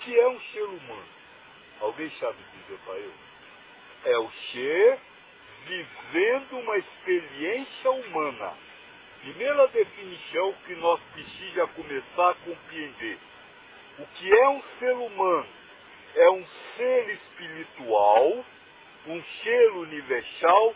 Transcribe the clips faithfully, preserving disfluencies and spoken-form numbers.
que é um ser humano? Alguém sabe dizer para eu? É o ser vivendo uma experiência humana. Primeira definição que nós precisamos começar a compreender. O que é um ser humano? É um ser espiritual, um ser universal,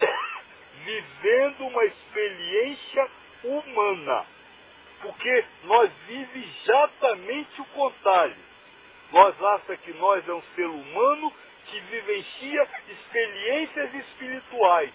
vivendo uma experiência humana. Porque nós vivemos exatamente o contrário. Nós achamos que nós é um ser humano que vivencia experiências espirituais.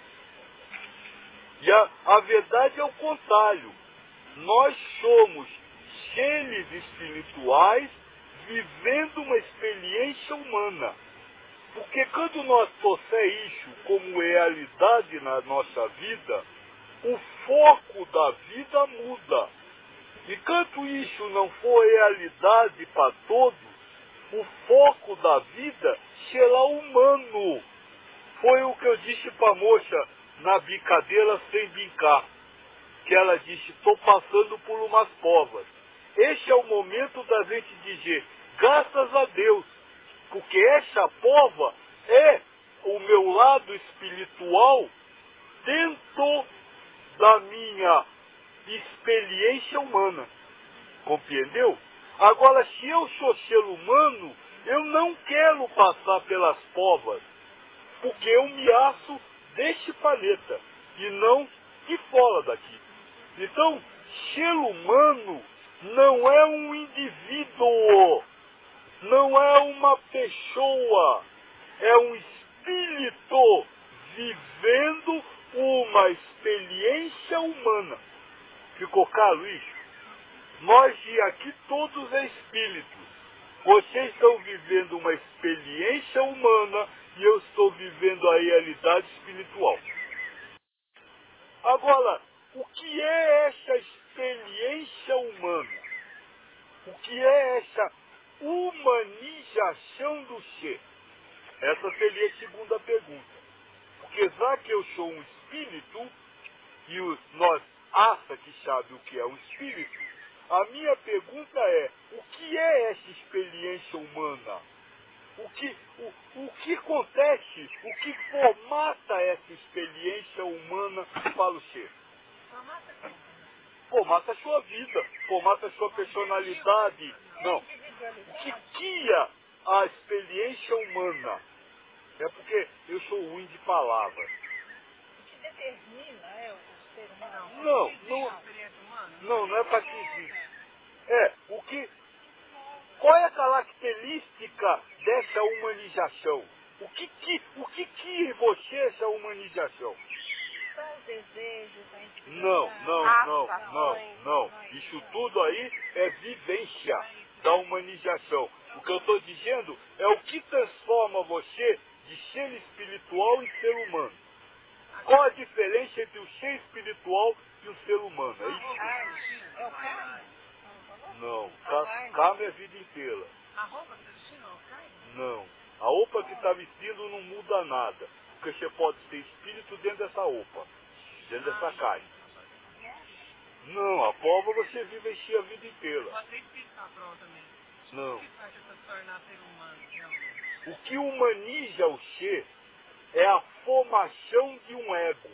E a, a verdade é o contrário. Nós somos seres espirituais vivendo uma experiência humana. Porque quando nós trouxemos isso como realidade na nossa vida, o foco da vida muda. Enquanto isso não for realidade para todos, o foco da vida será humano. Foi o que eu disse para a moça na brincadeira sem brincar. Que ela disse, estou passando por umas provas. Este é o momento da gente dizer, graças a Deus, porque essa prova é o meu lado espiritual dentro da minha experiência humana. Compreendeu? Agora, se eu sou ser humano, eu não quero passar pelas provas, porque eu me acho deste planeta e não de fora daqui. Então, ser humano não é um indivíduo, não é uma pessoa, é um espírito vivendo uma experiência humana. Ficou claro isso? Nós de aqui todos é espíritos. Vocês estão vivendo uma experiência humana e eu estou vivendo a realidade espiritual. Agora, o que é essa experiência humana? O que é essa humanização do ser? Essa seria a segunda pergunta. Porque já que eu sou um espírito, e nós acha que sabe o que é um espírito, a minha pergunta é, o que é essa experiência humana? O que, o, o que acontece, o que formata essa experiência humana para o ser? Formata a sua vida, formata a sua personalidade. Não, o que cria a experiência humana? É porque eu sou ruim de palavras. O que determina é, o ser humano? Não, não, não, não é para que existe. É, o que... Qual é a característica dessa humanização? O que que, o que, que em você é essa humanização? São os desejos, a intimidade, Não, não, não, não, não. Isso tudo aí é vivência da humanização. O que eu estou dizendo é o que transforma você de ser espiritual em ser humano. Qual a diferença entre o ser espiritual e o ser humano? É isso? É o carne? Não, ca- carne é a vida inteira. A roupa que você não carne? Não. A roupa que está vestindo não muda nada. Porque você pode ter espírito dentro dessa roupa, dentro dessa carne. Não, a prova você vivencia a vida inteira. Você espírito na prova também. Não. O que faz você se tornar ser humano? Não. O que humaniza o ser é a formação de um ego,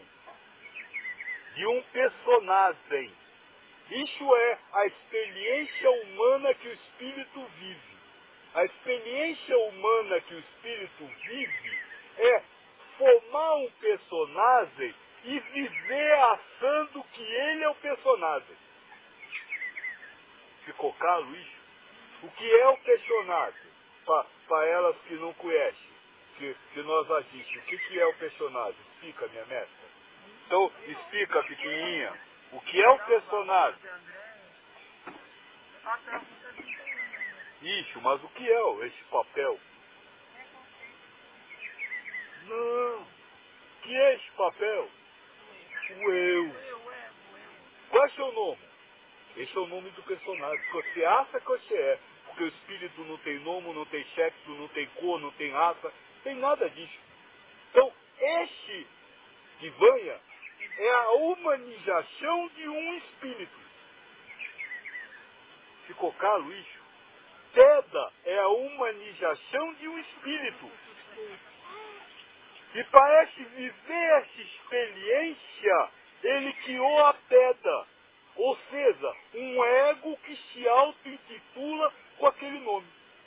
de um personagem. Isso é a experiência humana que o espírito vive. A experiência humana que o espírito vive é formar um personagem e viver achando que ele é o personagem. Ficou claro isso? O que é o personagem? Para elas que não conhecem, que, que nós agimos, o que, que é o personagem? Explica, minha mestra. Então, explica, pequenininha, o que é o personagem? Isso, mas o que é esse papel? Não. O que é esse papel? O eu. Qual é seu nome? Esse é o nome do personagem. Que você acha que você é. Porque o espírito não tem nome, não tem sexo, não tem cor, não tem raça. Não tem nada disso. Então, este que venha é a humanização de um espírito. Ficou claro isso? Teda é a humanização de um espírito. E para esse viver essa experiência, ele criou a pedra. Ou seja, um ego que se auto-intitula com aquele nome.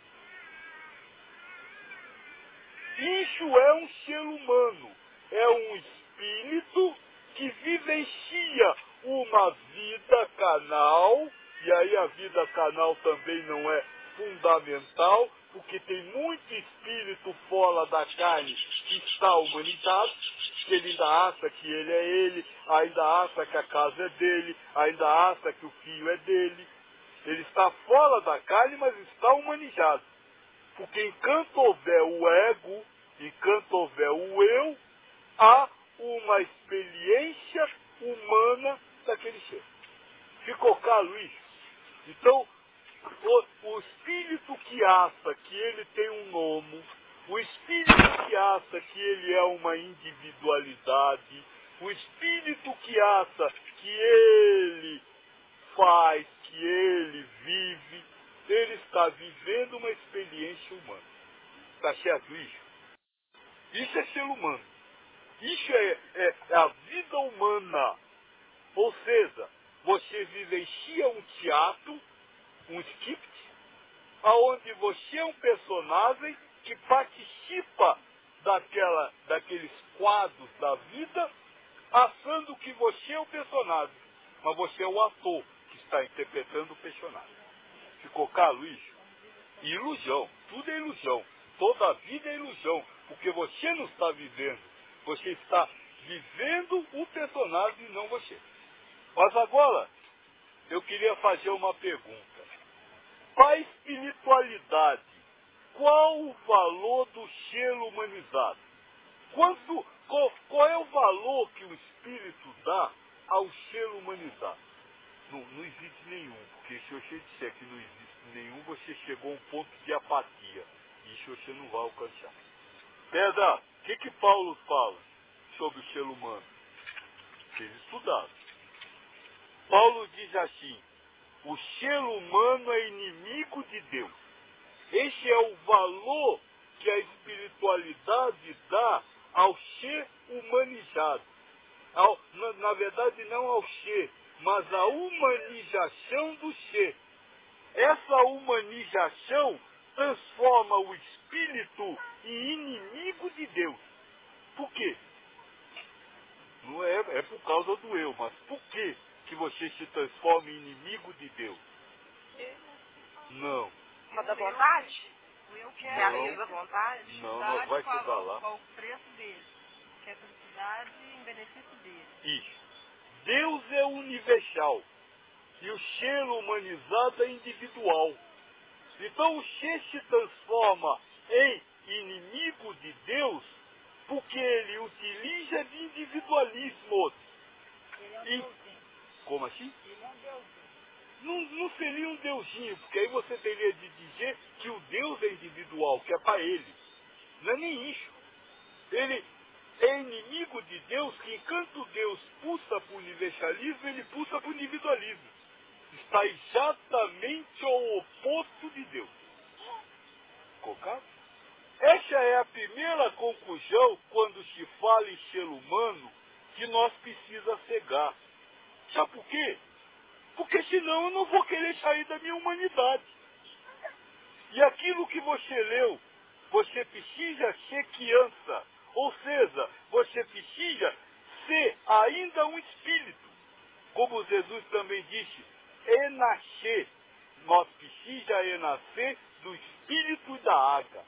Isso é um ser humano. É um espírito que vivencia uma vida carnal. E aí a vida carnal também não é fundamental, porque tem muito espírito fora da carne que está humanizado, que ele ainda acha que ele é ele, ainda acha que a casa é dele, ainda acha que o filho é dele. Ele está fora da carne, mas está humanizado. Porque enquanto houver o ego, enquanto houver o eu, há uma experiência humana daquele ser. Ficou claro isso? Então, o, o espírito que acha que ele tem um nome, o espírito que acha que ele é uma individualidade, o espírito que acha que ele faz, que ele vive, ele está vivendo uma experiência humana. Está certo isso? Isso é ser humano. Isso é, é, é a vida humana. Ou seja, você vivencia um teatro, um script, onde você é um personagem que participa daquela, daqueles quadros da vida, achando que você é o personagem, mas você é o ator que está interpretando o personagem. Ficou claro isso? Ilusão, tudo é ilusão, toda a vida é ilusão, porque você não está vivendo, você está vivendo o personagem e não você. Mas agora, eu queria fazer uma pergunta. Para a espiritualidade, qual o valor do ser humanizado? Quanto, qual, qual é o valor que o espírito dá ao ser humanizado? Não, não existe nenhum, porque se você disser que não existe nenhum, você chegou a um ponto de apatia. Isso você não vai alcançar. Pedra, o que, que Paulo fala sobre o ser humano? Vocês estudaram. Paulo diz assim: o ser humano é inimigo de Deus. Esse é o valor que a espiritualidade dá ao ser humanizado. Ao, na, na verdade, não ao ser, mas à humanização do ser. Essa humanização transforma o espírito em inimigo de Deus. Por quê? Não é, é por causa do eu, mas por que que você se transforma em inimigo de Deus? Não. Mas da vontade? O eu Você quero. realiza a vontade? Não, nós vai qual, estudar lá. qual o preço dele. Que é felicidade em benefício dele. Isso. Deus é universal e o ser humanizado é individual. Então o ser se transforma em inimigo de Deus porque ele utiliza de individualismo. Ele é um E, deusinho. como assim? Ele é um deusinho. Não, não seria um deusinho, porque aí você teria de dizer que o Deus é individual, que é para ele. Não é nem isso. Ele é inimigo de Deus, que enquanto Deus pulsa para o universalismo, ele pulsa para o individualismo. Está exatamente ao oposto de Deus. Colocado? Essa é a primeira conclusão quando se fala em ser humano que nós precisamos cegar. Sabe por quê? Porque senão eu não vou querer sair da minha humanidade. E aquilo que você leu, você precisa ser criança. Ou seja, você precisa ser ainda um espírito. Como Jesus também disse, é nascer. Nós precisamos é nascer do espírito e da água.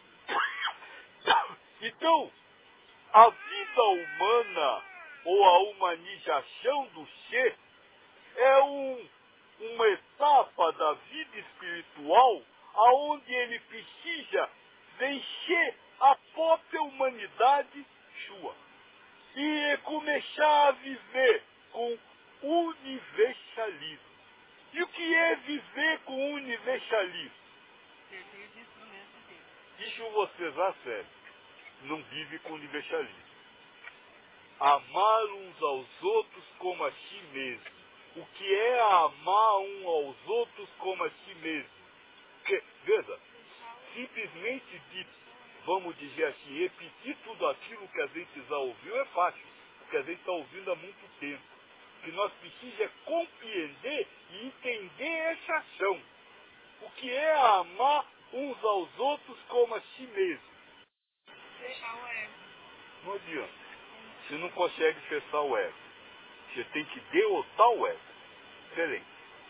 Então, a vida humana, ou a humanização do ser, é um, uma etapa da vida espiritual aonde ele precisa vencer a própria humanidade sua e começar a viver com universalismo. E o que é viver com universalismo? Servir de instrumento de Deus. Isso vocês acertam. Não vive com universalismo. Amar uns aos outros como a si mesmo. O que é amar um aos outros como a si mesmo? Porque, veja, simplesmente de, vamos dizer assim, repetir tudo aquilo que a gente já ouviu é fácil, porque a gente está ouvindo há muito tempo. O que nós precisamos é compreender e entender essa ação. O que é amar uns aos outros como a si mesmo. Fechar o ego. Não adianta. Você não consegue fechar o ego. Você tem que derrotar o ego. Excelente.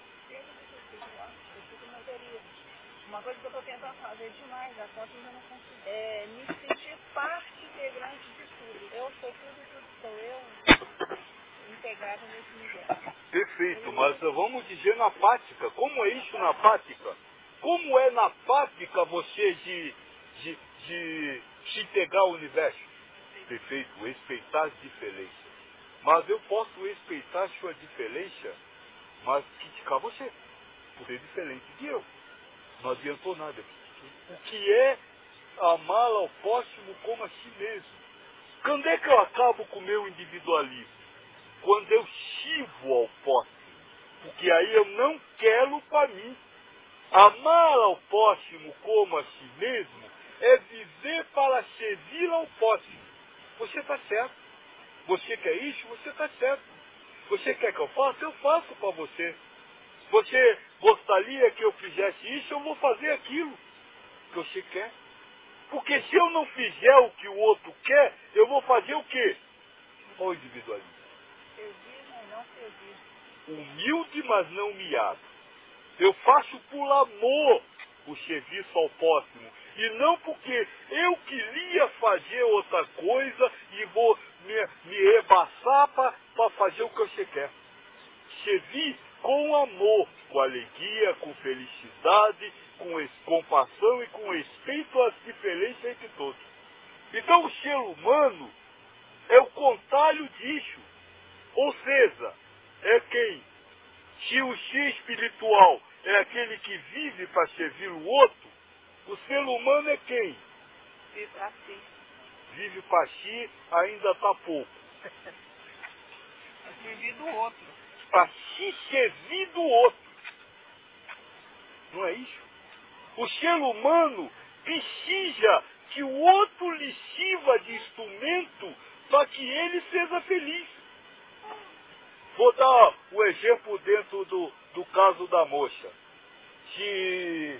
Eu fico na teoria. Uma coisa que eu estou tentando fazer demais, a conta ainda não consigo. É me sentir parte integrante de tudo. Eu sou tudo, tudo sou eu, integrada nesse universo. Perfeito, mas vamos dizer na prática. Como é isso na prática? Como é na prática você de, de, de se integrar ao universo? Perfeito, respeitar as diferenças. Mas eu posso respeitar sua diferença, mas criticar você, por ser diferente de eu. Não adiantou nada. O que é amar ao próximo como a si mesmo? Quando é que eu acabo com o meu individualismo? Quando eu chivo ao próximo. Porque aí eu não quero para mim. Amar ao próximo como a si mesmo é viver para servir ao próximo. Você está certo. Você quer isso? Você está certo. Você quer que eu faça? Eu faço para você. Você gostaria que eu fizesse isso? Eu vou fazer aquilo que você quer. Porque se eu não fizer o que o outro quer, eu vou fazer o quê? Olha o individualismo. Servir, mas não servir. Humilde, mas não humilhado. Eu faço por amor o serviço ao próximo. E não porque eu queria fazer outra coisa e vou me, me rebaçar para fazer o que você quer. Servir com amor, com alegria, com felicidade, com es- compaixão e com respeito às diferenças entre todos. Então o ser humano é o contrário disso. Ou seja, é quem? Se o ser espiritual é aquele que vive para servir o outro, o ser humano é quem? Vive pra si. Vive para si, ainda está pouco. É servir do outro. Para se servir do outro. Não é isso? O ser humano precisa que o outro lhe sirva de instrumento para que ele seja feliz. Vou dar o exemplo dentro do, do caso da moça. Se,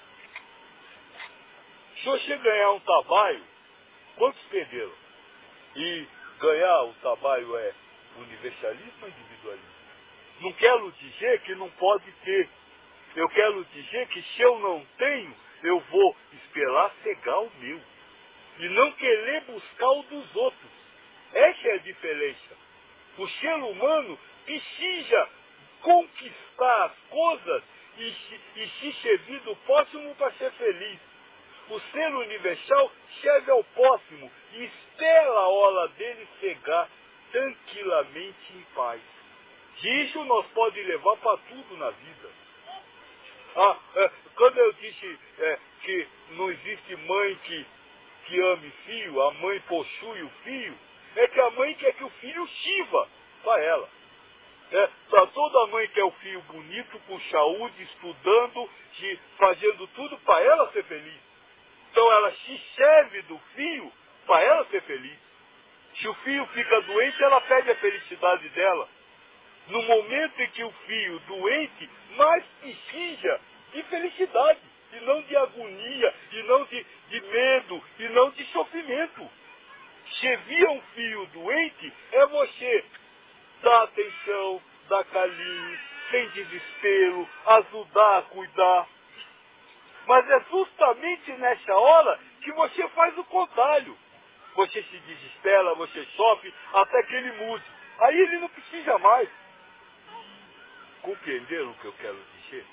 se você ganhar um trabalho, quantos perderam? E ganhar o trabalho é universalismo ou individualismo? Não quero dizer que não pode ter. Eu quero dizer que se eu não tenho, eu vou esperar cegar o meu. E não querer buscar o dos outros. Essa é a diferença. O ser humano precisa conquistar as coisas e se, e se servir do próximo para ser feliz. O ser universal serve ao próximo e espera a hora dele chegar tranquilamente em paz. Isso nós pode levar para tudo na vida. Ah, é, quando eu disse é, que não existe mãe que, que ame filho, a mãe possui o filho, é que a mãe quer que o filho sirva para ela. É, tá, toda mãe quer o filho bonito, com saúde, estudando, se, fazendo tudo para ela ser feliz. Então ela se serve do filho para ela ser feliz. Se o filho fica doente, ela perde a felicidade dela. No momento em que o filho doente mais precisa de felicidade, e não de agonia, e não de, de medo, e não de sofrimento. Servir a um filho doente é você dar atenção, dar carinho, sem desespero, ajudar a cuidar. Mas é justamente nessa hora que você faz o contrário. Você se desespera, você sofre, até que ele mude. Aí ele não precisa mais. Compreenderam o que eu quero dizer?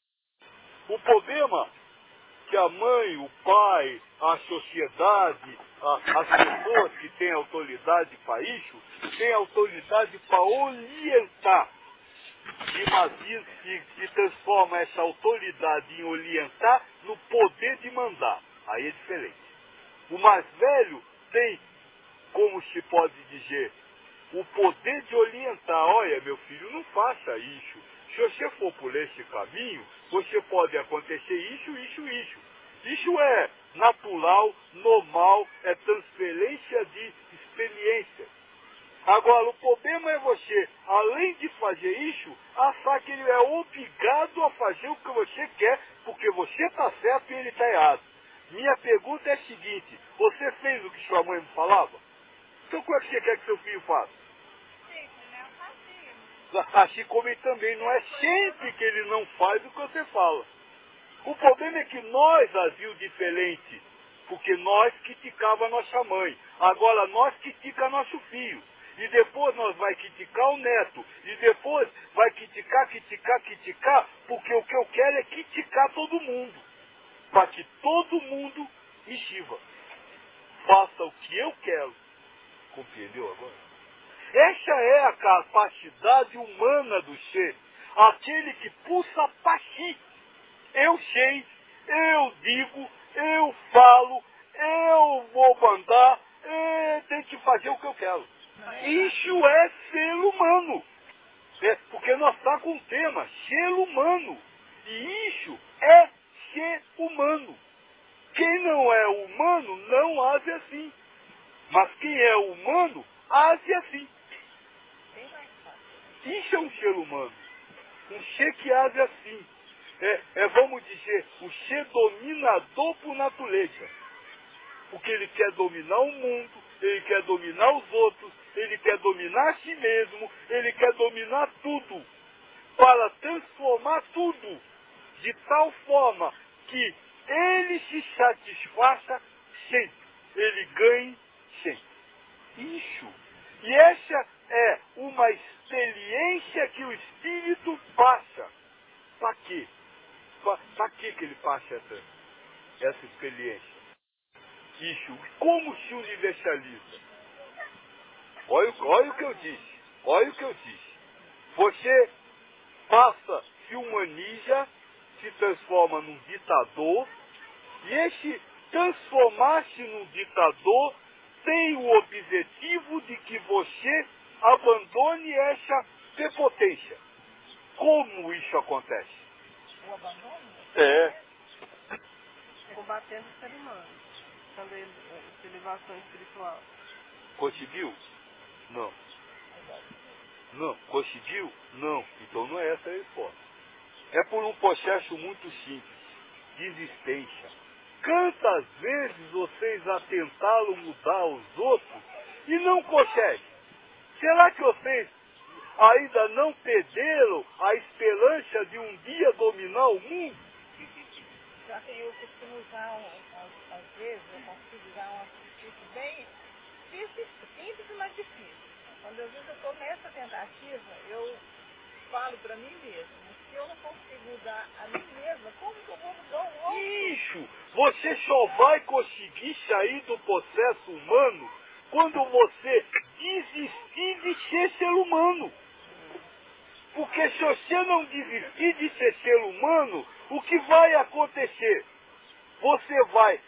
O problema é que a mãe, o pai, a sociedade, a, as pessoas que têm autoridade para isso, têm autoridade para orientar. Imagina e, e transforma essa autoridade em orientar no poder de mandar. Aí é diferente. O mais velho tem, como se pode dizer, o poder de orientar. Olha, meu filho, não faça isso. Se você for por esse caminho, você pode acontecer isso, isso, isso. E Isso é natural, normal, é transferência de experiência. Agora, o problema é você, além de fazer isso, achar que ele é obrigado a fazer o que você quer, porque você está certo e ele está errado. Minha pergunta é a seguinte: você fez o que sua mãe me falava? Então como é que você quer que seu filho faça? Sim, né? Eu fazia. Assim como ele também não é sempre que ele não faz o que você fala. O problema é que nós agiu diferente, porque nós criticava a nossa mãe. Agora nós critica nosso filho. E depois nós vai criticar o neto. E depois vai criticar, criticar, criticar, porque o que eu quero é criticar todo mundo. Para que todo mundo me sirva. Faça o que eu quero. Compreendeu agora? Essa é a capacidade humana do ser. Aquele que pulsa para si. Eu sei, eu digo, eu falo, eu vou mandar, é, tem que fazer o que eu quero. Isso é ser humano. É, porque nós estamos com o tema, ser humano. E isso é ser humano. Quem não é humano não age assim. Mas quem é humano age assim. Bem mais fácil. Isso é um ser humano. Um ser que age assim. É, é, vamos dizer, o ser dominador por natureza. Porque ele quer dominar o mundo, ele quer dominar os outros, ele quer dominar a si mesmo, ele quer dominar tudo. Para transformar tudo de tal forma que ele se satisfaça sempre. Ele ganhe sempre. Isso. E essa é uma experiência que o Espírito passa. Para quê? Para que que ele passa essa, essa experiência? Isso. Como se universaliza? Olha, olha o que eu disse. Olha o que eu disse. Você passa, se humaniza, se transforma num ditador, e esse transformar-se num ditador tem o objetivo de que você abandone essa prepotência. Como isso acontece? O abandono É. Combatendo o ser humano. Quando ele, essa elevação espiritual. Conseguiu? Não. Não. Conseguiu? Não. Então não é essa a resposta. É por um processo muito simples, de existência. Quantas vezes vocês atentaram mudar os outros e não conseguem? Será que vocês ainda não perderam a esperança de um dia dominar o mundo? Já que eu costumo usar, um, às, às vezes, eu consigo usar um artifício bem difícil, simples, mas difícil. Quando às vezes eu estou nessa tentativa, eu falo para mim mesma, se eu não consigo mudar a mim mesma, como que eu vou mudar o outro? Isso! Você só vai conseguir sair do processo humano quando você desistir de ser ser humano. Porque se você não desistir de ser ser humano, o que vai acontecer? Você vai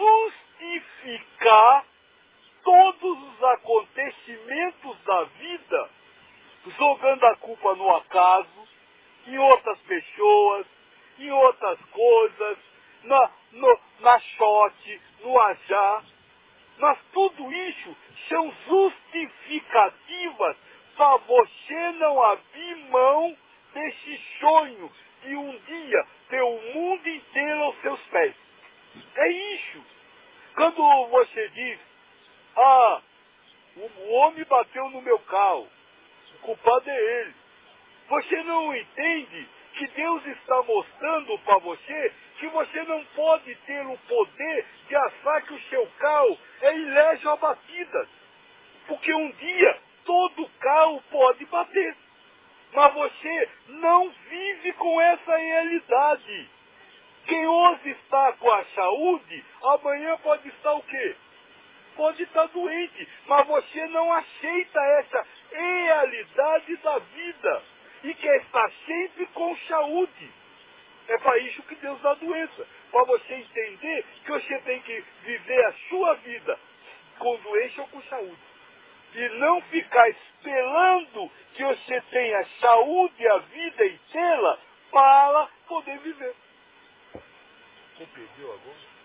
justificar todos os acontecimentos da vida, jogando a culpa no acaso, em outras pessoas, em outras coisas, na, no, na sorte, no azar. Mas tudo isso são justificativas para você não abrir mão desse sonho de um dia ter o mundo inteiro aos seus pés. É isso. Quando você diz, ah, o homem bateu no meu carro, o culpado é ele. Você não entende que Deus está mostrando para você que você não pode ter o poder de achar que o seu carro é ilégio a batidas. Porque um dia todo carro pode bater. Mas você não vive com essa realidade. Quem hoje está com a saúde, amanhã pode estar o quê? Pode estar doente, mas você não aceita essa realidade da vida e quer estar sempre com saúde. É para isso que Deus dá doença, para você entender que você tem que viver a sua vida com doença ou com saúde. E não ficar esperando que você tenha saúde a vida inteira para poder viver. Compreendeu agora?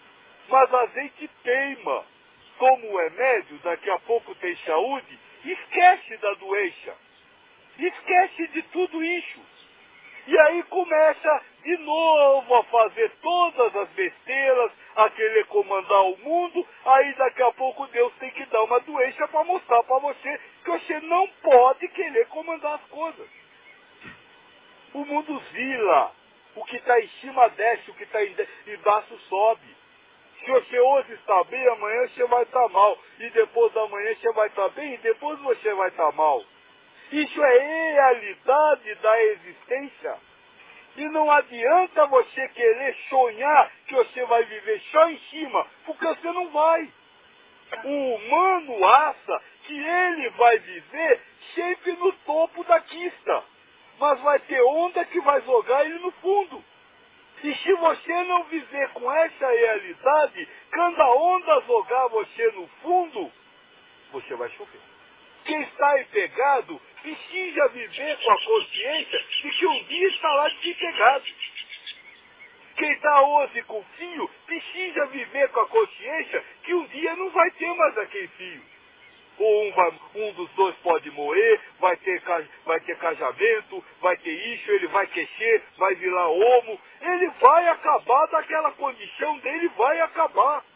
Mas azeite teima. Toma o remédio, daqui a pouco tem saúde, esquece da doença. Esquece de tudo isso. E aí começa de novo a fazer todas as besteiras, a querer comandar o mundo, aí daqui a pouco Deus tem que dar uma doença para mostrar para você que você não pode querer comandar as coisas. O mundo zila, o que está em cima desce, o que está embaixo sobe. Se você hoje está bem, amanhã você vai estar mal, e depois da manhã você vai estar bem, e depois você vai estar mal. Isso é realidade da existência. E não adianta você querer sonhar que você vai viver só em cima, porque você não vai. O humano acha que ele vai viver sempre no topo da quista, mas vai ter onda que vai jogar ele no fundo. E se você não viver com essa realidade, quando a onda jogar você no fundo, você vai chover. Quem está aí pegado precisa viver com a consciência de que um dia estará desempregado. Quem está hoje com fio precisa viver com a consciência que um dia não vai ter mais aquele fio. Ou um, vai, um dos dois pode morrer, vai ter, vai ter casamento, vai ter isso, ele vai crescer, vai virar homo. Ele vai acabar daquela condição dele, vai acabar.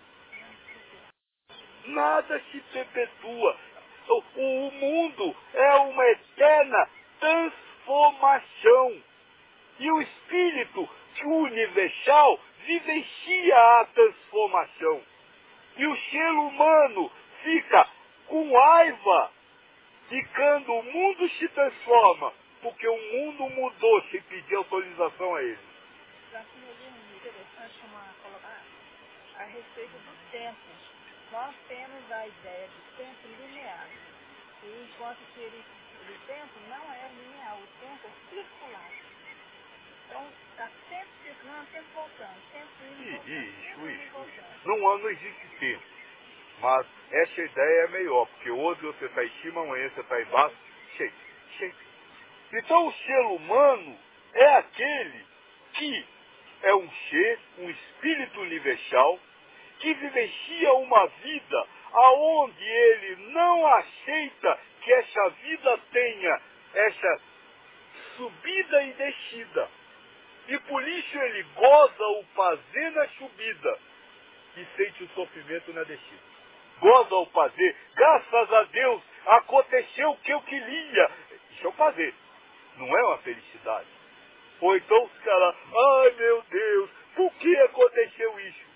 Nada se perpetua. O, o mundo é uma eterna transformação. E o espírito universal vivencia a transformação. E o ser humano fica com raiva de quando o mundo se transforma, porque o mundo mudou sem pedir autorização a ele. Já que eu li um interessante uma colocar a respeito do tempo. Nós temos a ideia de tempo linear, e enquanto que ele, o tempo não é linear, o tempo é circular. Então, está sempre circulando, sempre voltando, sempre indo e voltando, Isso, sempre indo e isso, voltando. isso. Não, não existe tempo. Mas essa ideia é melhor, porque hoje você está em cima, amanhã você está embaixo. Chega, chega. Então o ser humano é aquele que é um ser, um espírito universal, que vivencia uma vida aonde ele não aceita que essa vida tenha essa subida e descida. E por isso ele goza o prazer na subida e sente o sofrimento na descida. Goza o prazer. Graças a Deus aconteceu o que eu queria. Isso é o prazer. Não é uma felicidade. Ou então os caras, ai meu Deus, por que aconteceu isso?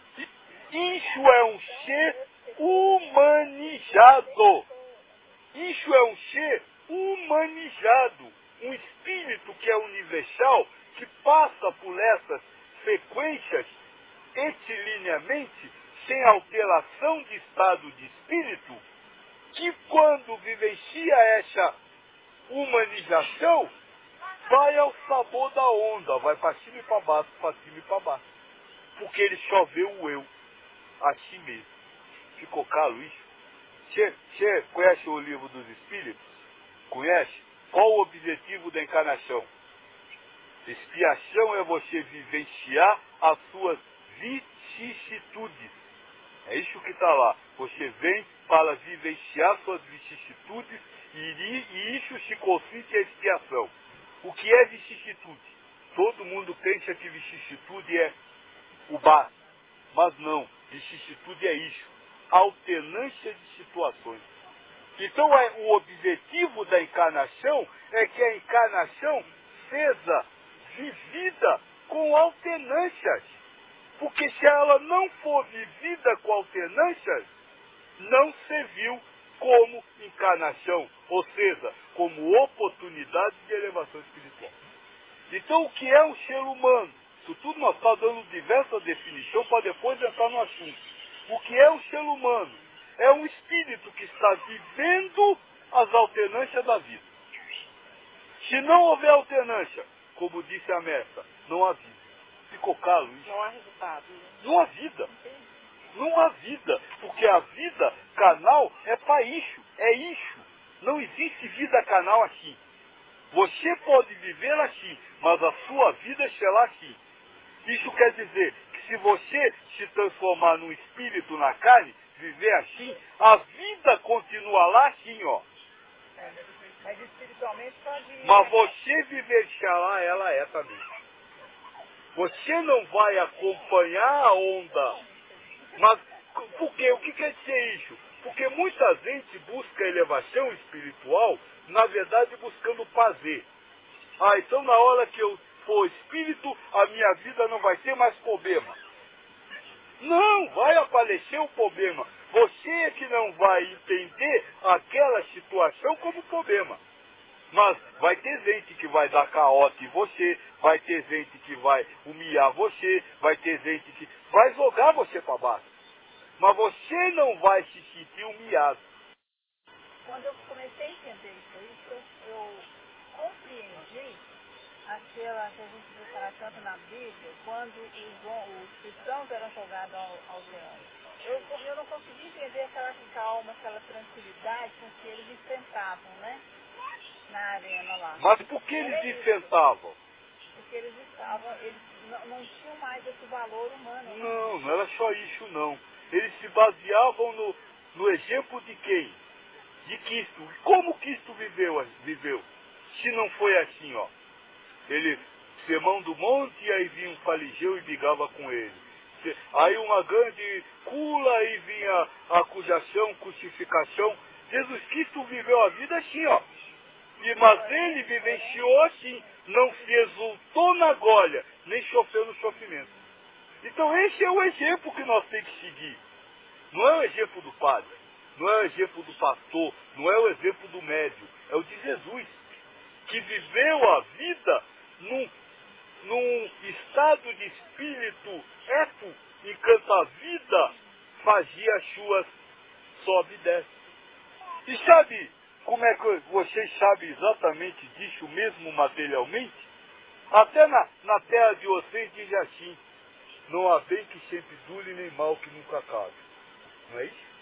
Isso é um ser humanizado. Isso é um ser humanizado. Um espírito que é universal, que passa por essas frequências etilineamente, sem alteração de estado de espírito, que quando vivencia essa humanização, vai ao sabor da onda, vai para cima e para baixo, para cima e para baixo. Porque ele só vê o eu, a si mesmo. Ficou claro isso? Você, você conhece o livro dos Espíritos? Conhece? Qual o objetivo da encarnação? Expiação é você vivenciar as suas vicissitudes. É isso que está lá. Você vem para vivenciar suas vicissitudes e, e isso se consiste em expiação. O que é vicissitude? Todo mundo pensa que vicissitude é o básico. Mas não. Vicissitude é isso. Alternância de situações. Então é, o objetivo da encarnação é que a encarnação seja vivida com alternâncias. Porque se ela não for vivida com alternâncias, não serviu como encarnação, ou seja, como oportunidade de elevação espiritual. Então o que é um ser humano? Isso tudo nós estamos dando diversas definições para depois entrar no assunto. O que é um ser humano? É um espírito que está vivendo as alternâncias da vida. Se não houver alternância, como disse a mestra, não há vida. Ficou claro isso? Não há resultado. Né? Não há vida. Não há vida. Porque a vida canal é para isso. É isso. Não existe vida canal assim. Você pode viver assim, mas a sua vida será assim. Isso quer dizer que se você se transformar num espírito na carne, viver assim, a vida continua lá assim, ó. É, mas espiritualmente pode ir. Mas você vivenciar ela é também. Você não vai acompanhar a onda. Mas por quê? O que quer dizer isso? Porque muita gente busca elevação espiritual, na verdade buscando prazer. Ah, então na hora que eu for espírito, a minha vida não vai ter mais problema. Não, vai aparecer o problema. Você é que não vai entender aquela situação como problema. Mas vai ter gente que vai dar caote em você, vai ter gente que vai humilhar você, vai ter gente que vai jogar você para baixo. Mas você não vai se sentir humilhado. Quando eu comecei a entender isso aí, eu, eu compreendi aquela que a gente vê falar tanto na Bíblia, quando os, hom- os cristãos eram jogados ao, aos leões. Eu, eu não consegui entender aquela calma, aquela tranquilidade com que eles enfrentavam, né? Na arena lá. Mas por que Era eles isso, enfrentavam? porque eles estavam, eles não, não tinham mais esse valor humano, né? Não, não era só isso não. Eles se baseavam no, no exemplo de quem? De Cristo. Como Cristo viveu, viveu? Se não foi assim, ó. Ele, sermão do monte, e aí vinha um fariseu e brigava com ele. Se- Aí uma grande cula e vinha a acusação, crucificação. Jesus Cristo viveu a vida assim, ó. E, mas ele vivenciou assim, não se exultou na glória, nem sofreu no sofrimento. Então esse é o exemplo que nós temos que seguir. Não é o exemplo do padre, não é o exemplo do pastor, não é o exemplo do médium, é o de Jesus, que viveu a vida num, num estado de espírito eco, enquanto a vida fazia as suas sobe e desce. E sabe como é que vocês sabem exatamente disso mesmo materialmente? Até na, na terra de vocês diz assim, não há bem que sempre dure, nem mal que nunca acabe. Não é isso?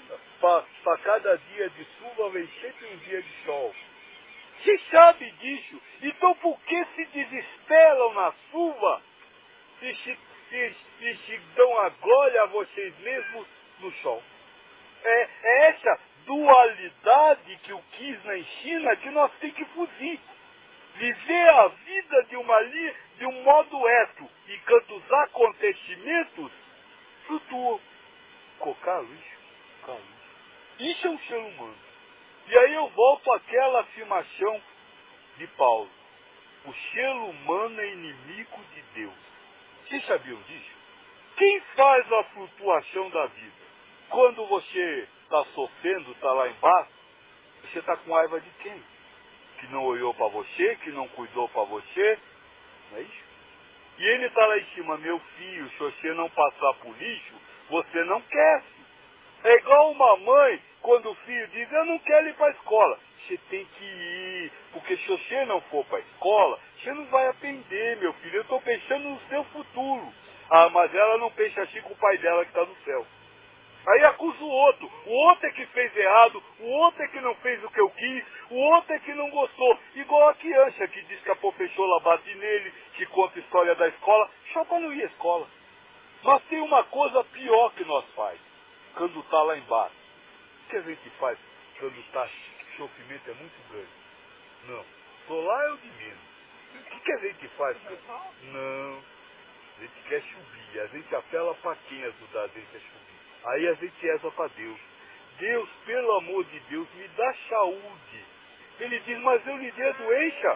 Para cada dia de chuva vem sempre um dia de sol. Você sabe disso? Então por que se desesperam na chuva e se, e, e se dão a glória a vocês mesmos no sol? É, é essa dualidade que o Krishna ensina que nós temos que fugir. Viver a vida de, uma li, de um modo reto, enquanto os acontecimentos flutuam. Colocar isso? Colocar isso. Isso é um ser humano. E aí eu volto àquela afirmação de Paulo. O ser humano é inimigo de Deus. Vocês sabiam disso? Quem faz a flutuação da vida? Quando você está sofrendo, está lá embaixo, você está com raiva de quem? Que não olhou para você, que não cuidou para você, não é isso? E ele está lá em cima, meu filho, se você não passar por lixo, você não quer. É igual uma mãe, quando o filho diz, eu não quero ir para a escola. Você tem que ir, porque se você não for para a escola, você não vai aprender, meu filho. Eu estou pensando no seu futuro. Ah, mas ela não pensa assim com o pai dela que está no céu. Aí acusa o outro. O outro é que fez errado, o outro é que não fez o que eu quis, o outro é que não gostou. Igual a criança que diz que a professora bate nele, que conta a história da escola, só para não ir à escola. Mas tem uma coisa pior que nós faz, quando está lá embaixo. O que a gente faz quando está, o sofrimento é muito grande? Não. Estou lá eu de menos. O que, que a gente faz? Não. A gente quer subir. A gente apela para quem ajudar a gente a subir. Aí a gente reza para Deus. Deus, pelo amor de Deus, me dá saúde. Ele diz, mas eu lhe dei a doença.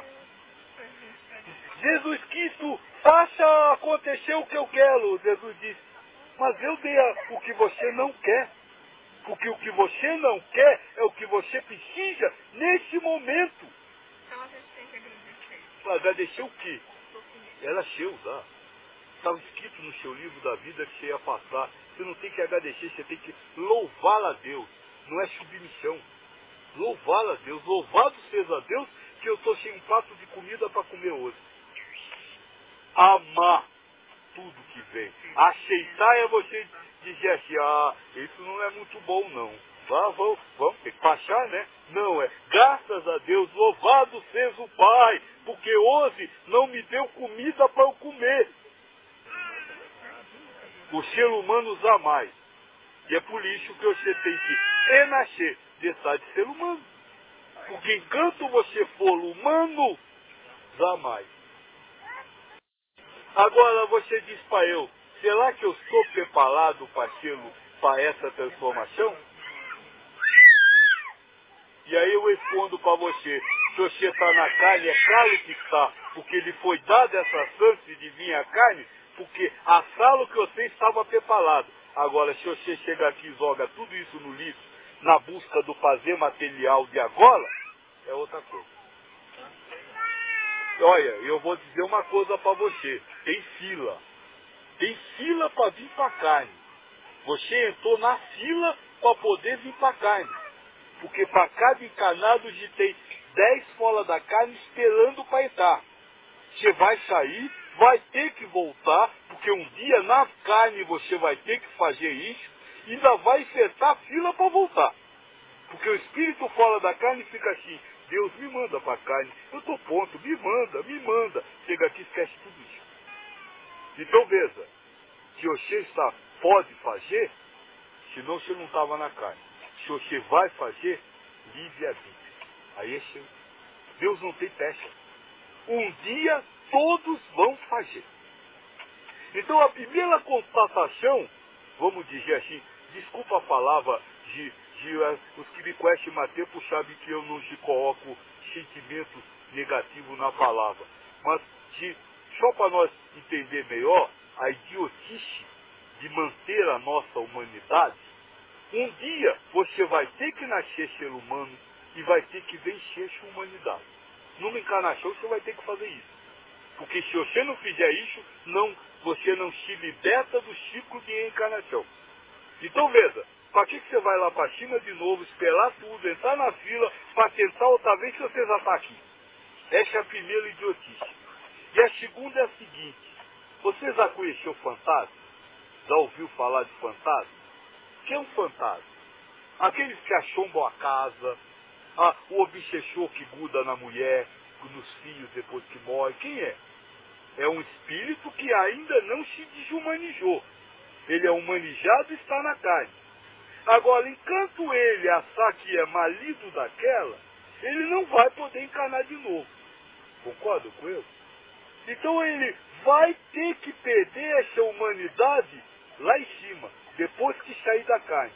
Jesus Cristo, faça acontecer o que eu quero. Jesus diz, mas eu dei a, o que você não quer. Porque o que você não quer é o que você precisa nesse momento. Então a gente tem que agradecer. Agradecer o quê? Era seu, tá? Estava escrito no seu livro da vida que você ia passar. Você não tem que agradecer, você tem que louvar a Deus. Não é submissão. Louvar a Deus. Louvado seja a Deus que eu estou sem um prato de comida para comer hoje. Amar tudo que vem. Aceitar é você dizer assim, ah, isso não é muito bom não. Vá, vamos, vamos ter que baixar, né? Não, é graças a Deus, louvado seja o Pai, porque hoje não me deu comida para eu comer. O ser humano usa mais. E é por isso que você tem que renascer dessa de ser humano. Porque enquanto você for humano, jamais. Agora você diz para eu, será que eu sou preparado para para essa transformação? E aí eu respondo para você, se você está na carne, é claro que está, porque lhe foi dada essa chance de vir à carne, porque a sala que você estava preparado. Agora, se você chega aqui e joga tudo isso no lixo, na busca do fazer material de agora, é outra coisa. Olha, eu vou dizer uma coisa para você, tem fila. Tem fila para vir para a carne. Você entrou na fila para poder vir para a carne. Porque para cada encarnado de tem dez fora da carne esperando para entrar. Você vai sair, vai ter que voltar, porque um dia na carne você vai ter que fazer isso, e ainda vai enfrentar a fila para voltar. Porque o espírito fora da carne fica assim, Deus me manda para a carne, eu estou pronto, me manda, me manda. Chega aqui e esquece tudo isso. Então veja, se você está, pode fazer, senão você não estava na carne. Se você vai fazer, livre-arbítrio. Aí é seu. Deus não tem teste. Um dia todos vão fazer. Então a primeira constatação, vamos dizer assim, desculpa a palavra, de, de, uh, os que me conhecem mais tempo sabem que eu não te coloco sentimentos negativos na palavra. Mas de, só para nós entender melhor, a idiotice de manter a nossa humanidade, um dia você vai ter que nascer ser humano e vai ter que vencer sua humanidade. Numa encarnação você vai ter que fazer isso. Porque se você não fizer isso, não, você não se liberta do ciclo de reencarnação. Então veja, para que você vai lá para a China de novo, esperar tudo, entrar na fila, para tentar outra vez se você já está aqui? Essa é a primeira idiotice. E a segunda é a seguinte, você já conheceu fantasma? Já ouviu falar de fantasma? O que é um fantasma? Aqueles que assombram a casa, ah, o obsessor que gruda na mulher, nos filhos depois que morre, quem é? É um espírito que ainda não se desumanizou. Ele é humanizado e está na carne. Agora, enquanto ele achar que é marido daquela, ele não vai poder encarnar de novo. Concorda com eu? Então ele vai ter que perder essa humanidade lá em cima, depois que sair da carne.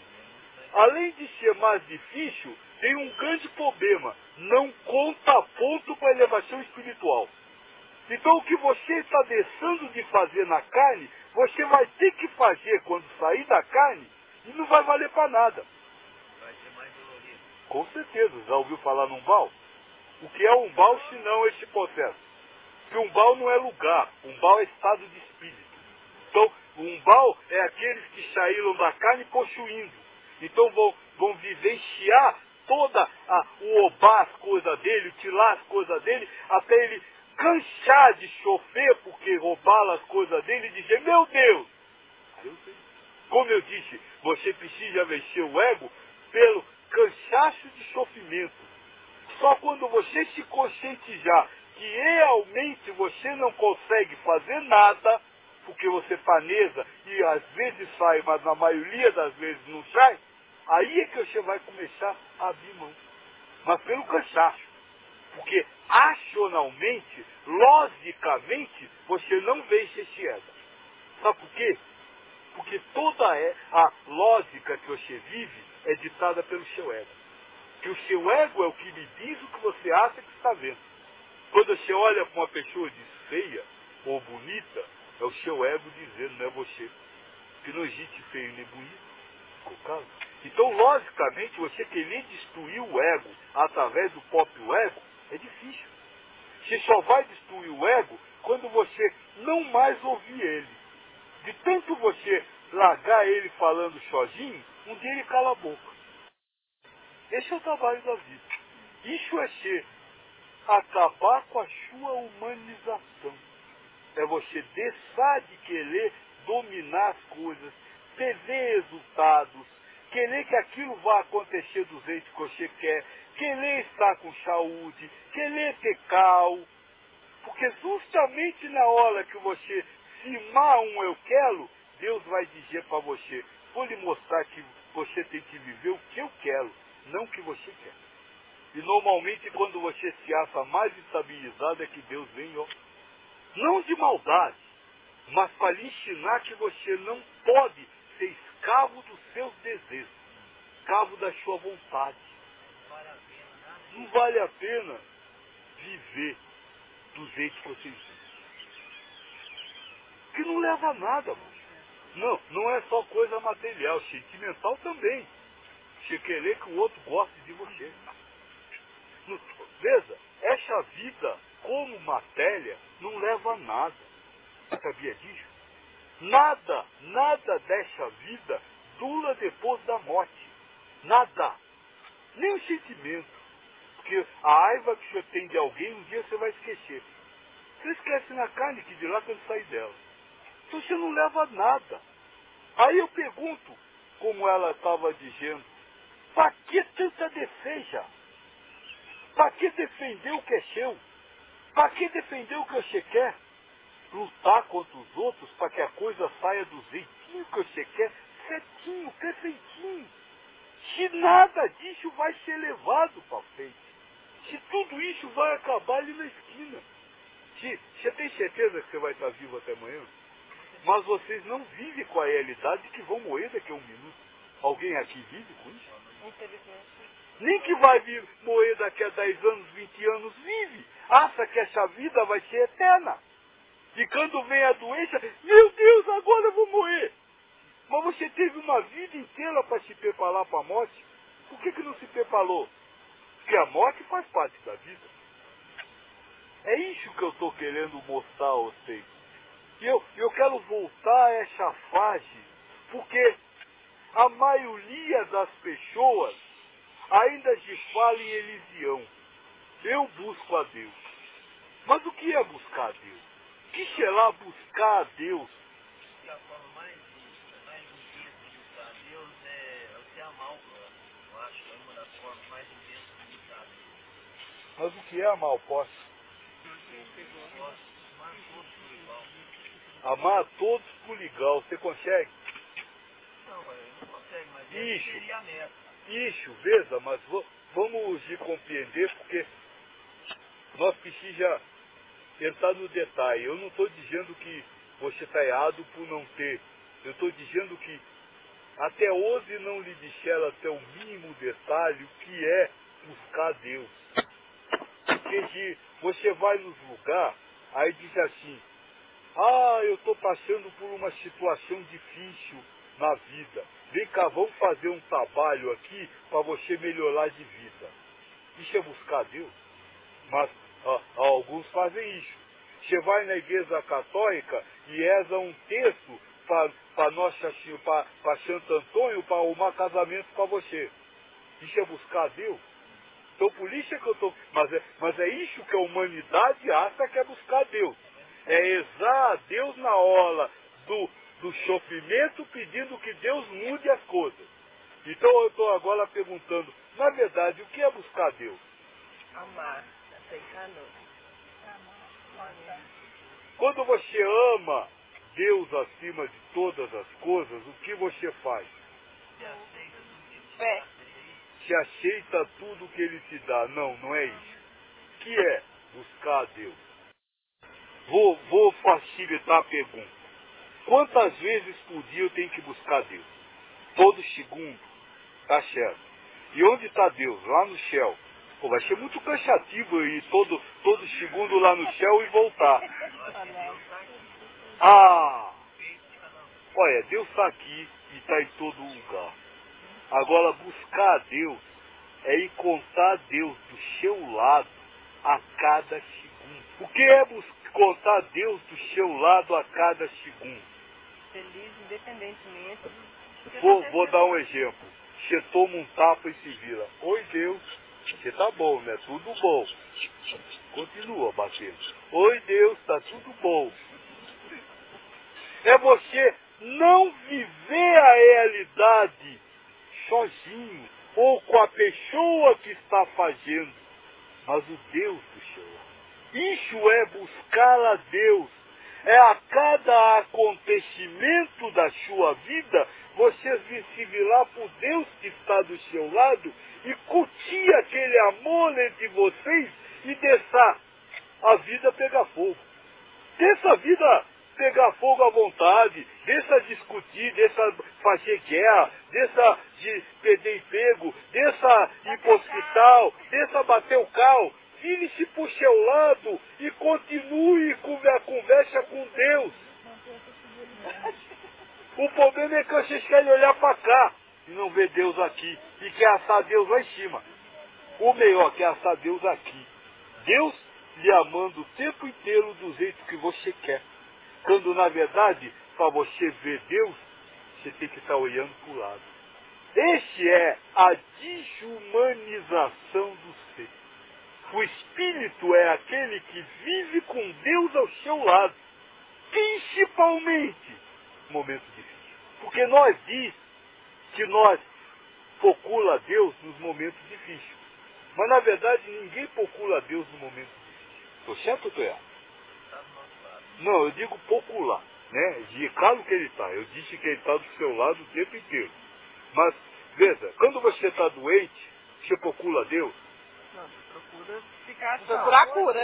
Além de ser mais difícil, tem um grande problema. Não conta ponto para a elevação espiritual. Então o que você está deixando de fazer na carne, você vai ter que fazer quando sair da carne e não vai valer para nada. Vai ser mais dolorido. Com certeza, já ouviu falar num umbal? O que é umbal se não esse processo? Porque umbal não é lugar, umbal é estado de espírito. Então, o umbal é aqueles que saíram da carne possuindo. Então vão, vão vivenciar toda a, o obar as coisas dele, tirar as coisas dele, até ele cansar de sofrer porque roubaram as coisas dele e dizer, meu Deus! Como eu disse, você precisa vencer o ego pelo cansaço de sofrimento. Só quando você se conscientizar que realmente você não consegue fazer nada, porque você planeja e às vezes sai, mas na maioria das vezes não sai, aí é que você vai começar a abrir mão. Mas pelo cansaço. Porque racionalmente, logicamente, você não vence esse ego. Sabe por quê? Porque toda a lógica que você vive é ditada pelo seu ego. Que o seu ego é o que lhe diz o que você acha que está vendo. Quando você olha para uma pessoa e diz feia ou bonita, é o seu ego dizendo, não é você. Que não existe feio nem bonito. Colocado? Então, logicamente, você querer destruir o ego através do próprio ego é difícil. Você só vai destruir o ego quando você não mais ouvir ele. De tanto você largar ele falando sozinho, um dia ele cala a boca. Esse é o trabalho da vida. Isso é ser, acabar com a sua humanização. É você deixar de querer dominar as coisas, ter resultados, querer que aquilo vá acontecer do jeito que você quer, querer estar com saúde, querer ter cal. Porque justamente na hora que você firmar um eu quero, Deus vai dizer para você, vou lhe mostrar que você tem que viver o que eu quero, não o que você quer. E normalmente quando você se acha mais estabilizado é que Deus vem, ó, não de maldade, mas para lhe ensinar que você não pode ser escravo dos seus desejos, escravo da sua vontade. Não vale a pena viver do jeito que você vive. Que não leva a nada, mano. Não, não é só coisa material, sentimental também. Você querer que o outro goste de você. Não, veja, essa vida como matéria não leva a nada. Sabia disso? Nada, nada dessa vida dura depois da morte. Nada. Nem o sentimento. Porque a raiva que você tem de alguém, um dia você vai esquecer. Você esquece na carne que de lá quando sair dela. Então você não leva a nada. Aí eu pergunto, como ela estava dizendo, para que tanta defesa? Para que defender o que é seu? Para que defender o que você quer? Lutar contra os outros para que a coisa saia do jeitinho que você quer, certinho, perfeitinho. Se nada disso vai ser levado para frente. Se tudo isso vai acabar ali na esquina. Se, você tem certeza que você vai estar vivo até amanhã? Mas vocês não vivem com a realidade que vão morrer daqui a um minuto. Alguém aqui vive com isso? Infelizmente. Nem que vai vir, morrer daqui a dez anos, vinte anos, vive. Acha que essa vida vai ser eterna. E quando vem a doença, meu Deus, agora eu vou morrer. Mas você teve uma vida inteira para se preparar para a morte. Por que, que não se preparou? Porque a morte faz parte da vida. É isso que eu estou querendo mostrar a vocês. E eu, eu quero voltar a essa fase, porque a maioria das pessoas ainda se fala em Elisião. Eu busco a Deus. Mas o que é buscar a Deus? O que será buscar a Deus? E a forma mais, mais intensa de buscar a Deus é você amar o próximo. Eu acho que é uma das formas mais intensas de buscar a Deus. Mas o que é amar o próximo? Posso amar todos por igual. Amar a todos por igual. Você consegue? Não, eu não consegue, mas essa Isso. seria a meta. Isso, veja, mas vo- vamos de compreender, porque nós precisamos entrar no detalhe. Eu não estou dizendo que você está errado por não ter. Eu estou dizendo que até hoje não lhe disseram até o mínimo detalhe o que é buscar Deus. Porque se você vai nos lugares, aí diz assim, ah, eu estou passando por uma situação difícil na vida. Vem cá, vamos fazer um trabalho aqui para você melhorar de vida. Isso é buscar Deus. Mas ah, alguns fazem isso. Você vai na igreja católica e reza um texto para nossa para Santo Antônio para arrumar casamento para você. Isso é buscar Deus. Então por isso é que eu estou. Mas é, mas é isso que a humanidade acha que é buscar Deus. É rezar a Deus na hora do, do sofrimento pedindo que Deus mude as coisas. Então eu estou agora perguntando, na verdade, o que é buscar Deus? Amar, aceitar não. Quando você ama Deus acima de todas as coisas, o que você faz? Fé. Se aceita tudo que Ele te dá. Não, não é isso. O que é buscar a Deus? Vou, vou facilitar a pergunta. Quantas vezes por dia eu tenho que buscar Deus? Todo segundo. Tá certo. E onde está Deus? Lá no céu. Pô, vai ser muito cansativo eu ir todo, todo segundo lá no céu e voltar. Ah! Olha, Deus está aqui e está em todo lugar. Agora, buscar a Deus é encontrar Deus do seu lado a cada segundo. O que é encontrar Deus do seu lado a cada segundo? Feliz independentemente do que Vou, acontecer. vou dar um exemplo. Você toma um tapa e se vira. Oi, Deus. Você tá bom, né? Tudo bom. Continua batendo. Oi, Deus, tá tudo bom. É você não viver a realidade sozinho ou com a pessoa que está fazendo, mas o Deus do seu lado. Isso é buscar a Deus. É a cada acontecimento da sua vida, você se virar por Deus que está do seu lado e curtir aquele amor entre vocês e deixar a vida pegar fogo. Deixa a vida pegar fogo à vontade, deixa discutir, deixa fazer guerra, deixa de perder emprego, deixa ir pro hospital, deixa bater o carro, vire-se pro seu lado e continue com a conversa com Deus. O problema é que vocês querem olhar para cá e não ver Deus aqui, e quer assar Deus lá em cima. Ou melhor, quer assar Deus aqui. Deus lhe amando o tempo inteiro do jeito que você quer. Quando, na verdade, para você ver Deus, você tem que estar olhando para o lado. Este é a desumanização do ser. O Espírito é aquele que vive com Deus ao seu lado, principalmente no momento difícil. Porque nós diz que nós procura Deus nos momentos difíceis. Mas, na verdade, ninguém procura Deus no momento difícil. Estou certo ou estou errado? Não, eu digo popular, né? De claro que ele está. Eu disse que ele está do seu lado o tempo inteiro. Mas, veja, quando você está doente, você procura Deus? Não, você procura ficar só. Procurar cura.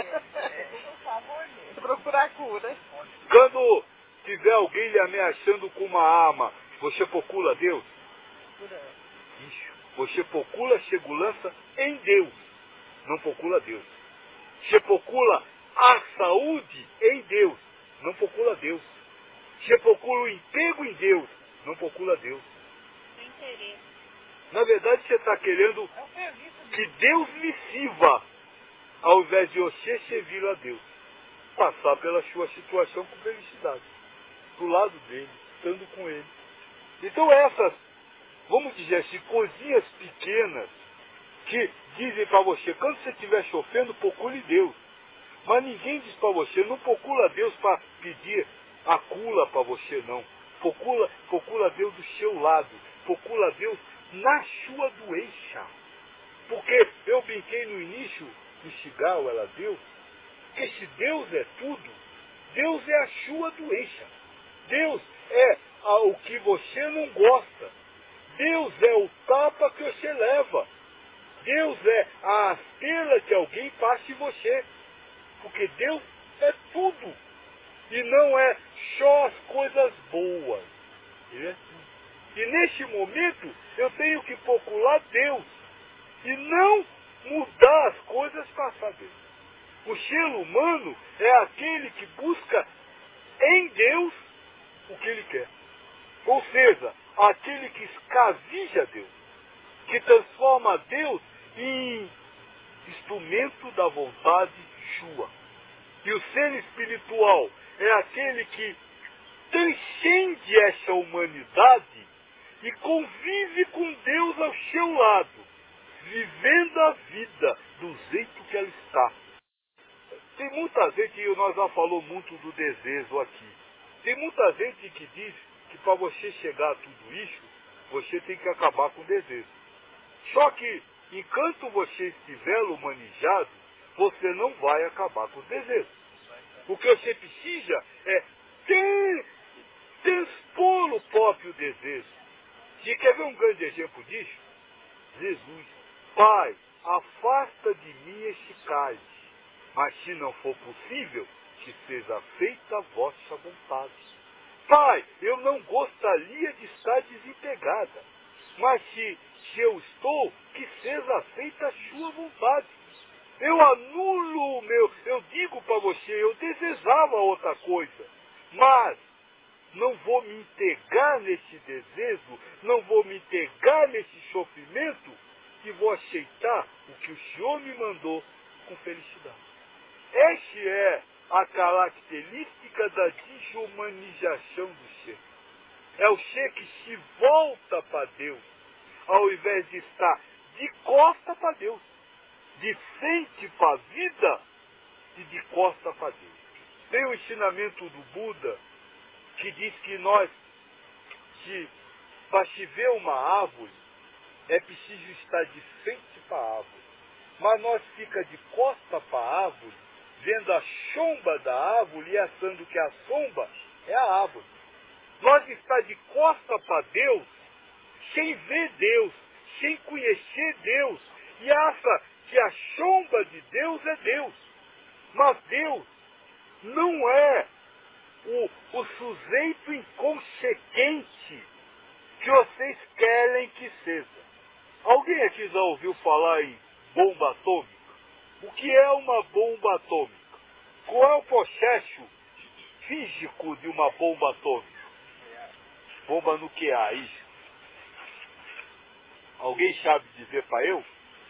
Você procurar cura. Quando tiver alguém lhe ameaçando com uma arma, você procura Deus? Procurando. Isso. Você procura segurança em Deus, não procura Deus. Você procura a saúde em Deus, não procura Deus. Você procura o emprego em Deus, não procura Deus. Sem querer. Na verdade, você está querendo É o serviço que Deus lhe sirva, ao invés de você servir a Deus. Passar pela sua situação com felicidade. Do lado dele, estando com ele. Então essas, vamos dizer assim, coisinhas pequenas que dizem para você, quando você estiver sofrendo, procure Deus. Mas ninguém diz para você, não procura Deus para pedir a cura para você, não. Procura, procura Deus do seu lado. Procura Deus na sua doença. Porque eu brinquei no início do cigarro, ela deu, que se Deus é tudo, Deus é a sua doença. Deus é o que você não gosta. Deus é o tapa que você leva. Deus é a astela que alguém passa em você. Porque Deus é tudo. E não é só as coisas boas. Ele é tudo. E neste momento eu tenho que procurar Deus. E não mudar as coisas para saber. O ser humano é aquele que busca em Deus o que ele quer. Ou seja, aquele que escravija Deus. Que transforma Deus em instrumento da vontade sua. E o ser espiritual é aquele que transcende essa humanidade e convive com Deus ao seu lado, vivendo a vida do jeito que ela está. Tem muita gente, e nós já falamos muito do desejo aqui, tem muita gente que diz que para você chegar a tudo isso, você tem que acabar com o desejo. Só que, enquanto você estiver humanizado, você não vai acabar com o desejo. O que você precisa é ter, transpor o próprio desejo. Se quer ver um grande exemplo disso? Jesus. Pai, afasta de mim este cálice, mas se não for possível, que seja feita a vossa vontade. Pai, eu não gostaria de estar desempregada, mas se, se eu estou, que seja feita a sua vontade. Eu anulo o meu, eu digo para você, eu desejava outra coisa, mas não vou me entregar nesse desejo, não vou me entregar nesse sofrimento, e vou aceitar o que o Senhor me mandou com felicidade. Esta é a característica da desumanização do ser. É o ser que se volta para Deus, ao invés de estar de costa para Deus, de frente para a vida e de costa para Deus. Tem o ensinamento do Buda que diz que nós, se, para se ver uma árvore, é preciso estar de frente para a árvore. Mas nós fica de costa para a árvore vendo a sombra da árvore e achando que a sombra é a árvore. Nós está de costa para Deus, sem ver Deus, sem conhecer Deus, e acha que a sombra de Deus é Deus. Mas Deus não é o, o sujeito inconsequente que vocês querem que seja. Alguém aqui já ouviu falar em bomba atômica? O que é uma bomba atômica? Qual é o processo físico de uma bomba atômica? Bomba nuclear, isso. Alguém sabe dizer para eu?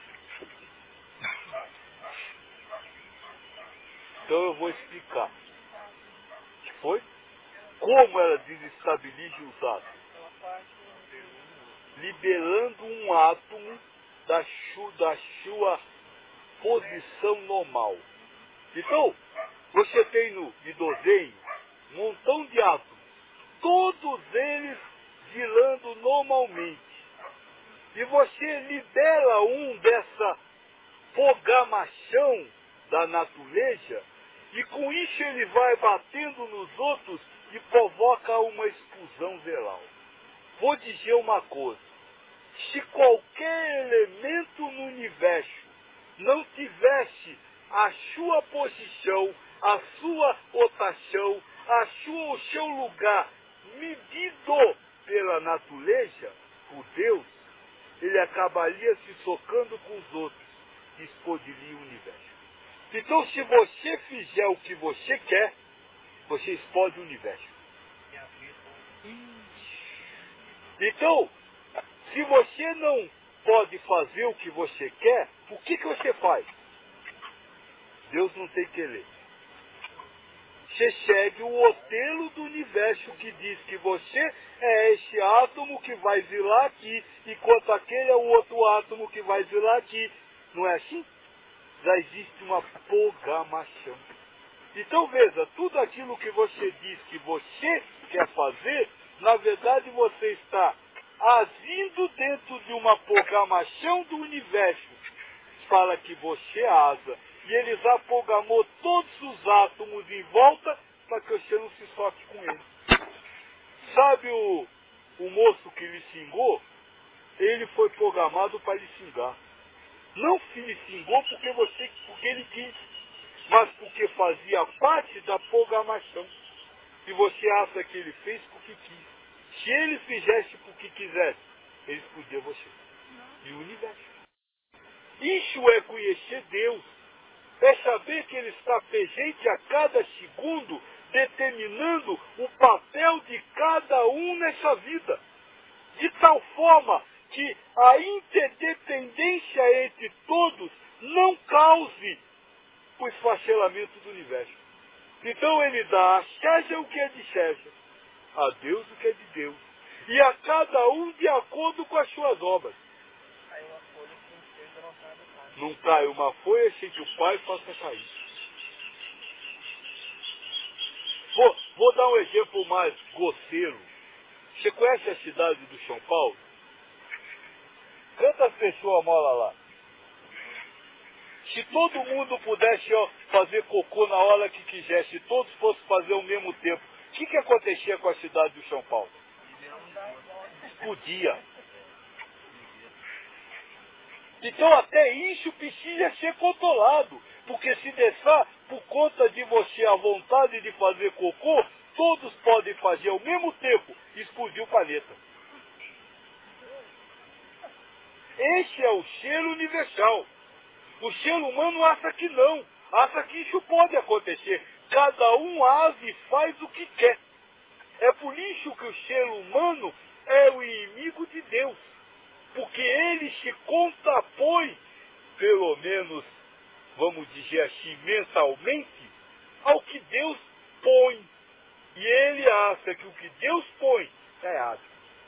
Então eu vou explicar. Que foi? Como ela desestabiliza os átomos? Liberando um átomo da, chu, da sua posição normal. Então, você tem no hidrogênio um montão de átomos, todos eles girando normalmente. E você libera um dessa programação da natureza, e com isso ele vai batendo nos outros e provoca uma explosão geral. Vou dizer uma coisa: se qualquer elemento no universo não tivesse a sua posição, a sua rotação, a sua, o seu lugar medido pela natureza, por Deus, ele acabaria se socando com os outros e explodiria o universo. Então, se você fizer o que você quer, você explode o universo. Então, se você não pode fazer o que você quer, o que, que você faz? Deus não tem que ler. Você segue o roteiro do universo que diz que você é esse átomo que vai virar aqui, enquanto aquele é o outro átomo que vai virar aqui. Não é assim? Já existe uma programação. Então veja, tudo aquilo que você diz que você quer fazer, na verdade você está agindo dentro de uma programação do universo. Fala que você asa. E ele já programou todos os átomos em volta para que você não se soque com ele. Sabe o, o moço que lhe xingou? Ele foi programado para lhe xingar. Não se lhe xingou porque, você, porque ele quis, mas porque fazia parte da programação. E você acha que ele fez porque quis. Se ele fizesse porque quisesse, ele explodia você. E o universo. Isso é conhecer Deus. É saber que ele está presente a cada segundo, determinando o papel de cada um nessa vida. De tal forma que a interdependência entre todos não cause o esfacelamento do universo. Então ele dá a César o que é de César, a Deus o que é de Deus, e a cada um de acordo com as suas obras. Não cai uma folha sem que o Pai faça cair. Vou, vou dar um exemplo mais grosseiro. Você conhece a cidade do São Paulo? Quantas pessoas moram lá? Se todo mundo pudesse ó, fazer cocô na hora que quisesse, se todos fossem fazer ao mesmo tempo, o que, que acontecia com a cidade do São Paulo? Explodia. Então até isso precisa ser controlado, porque se deixar por conta de você a vontade de fazer cocô, todos podem fazer ao mesmo tempo e explodir o planeta. Esse é o ser universal. O ser humano acha que não, acha que isso pode acontecer. Cada um age e faz o que quer. É por isso que o ser humano é o inimigo de Deus. Porque ele se contrapõe, pelo menos, vamos dizer assim, mentalmente, ao que Deus põe. E ele acha que o que Deus põe é errado.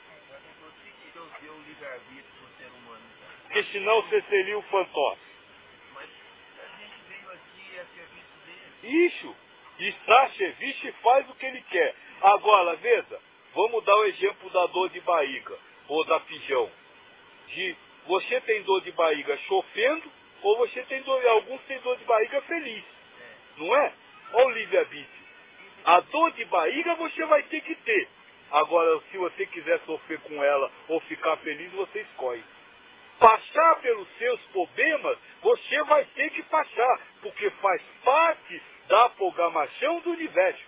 Porque senão você seria um fantoche. Mas a gente veio aqui a serviço dele. Isso. Está a serviço e faz o que ele quer. Agora, veja, vamos dar o exemplo da dor de barriga, ou da pijão. De você tem dor de barriga sofrendo, ou você tem dor, alguns têm dor de barriga feliz. Não é? Olha o livre-arbítrio. A dor de barriga você vai ter que ter. Agora, se você quiser sofrer com ela ou ficar feliz, você escolhe. Passar pelos seus problemas, você vai ter que passar, porque faz parte da programação do universo.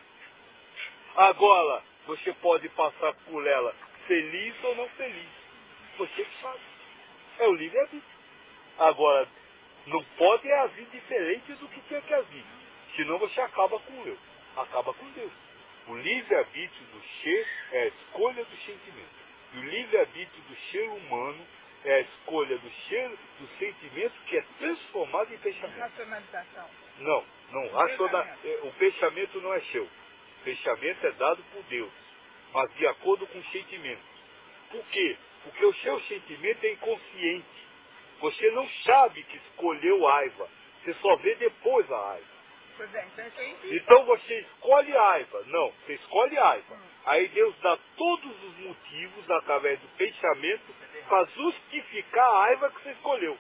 Agora, você pode passar por ela feliz ou não feliz. Você que sabe. É o livre-arbítrio. Agora, não pode agir diferente do que tinha que agir. Senão você acaba com o eu. Acaba com Deus. O livre-arbítrio do ser é a escolha do sentimento. E o livre-arbítrio do ser humano é a escolha do ser, do sentimento que é transformado em pensamento. Racionalização. Não, não. O Raciona... pensamento. O pensamento não é seu. O pensamento é dado por Deus, mas de acordo com o sentimento. Por quê? Porque o seu sentimento é inconsciente. Você não sabe que escolheu raiva. Você só vê depois a raiva. Pois é, então isso aí existe. Então você escolhe raiva. Não, você escolhe raiva. Aí Deus dá todos os motivos, através do pensamento, para justificar a raiva que você escolheu.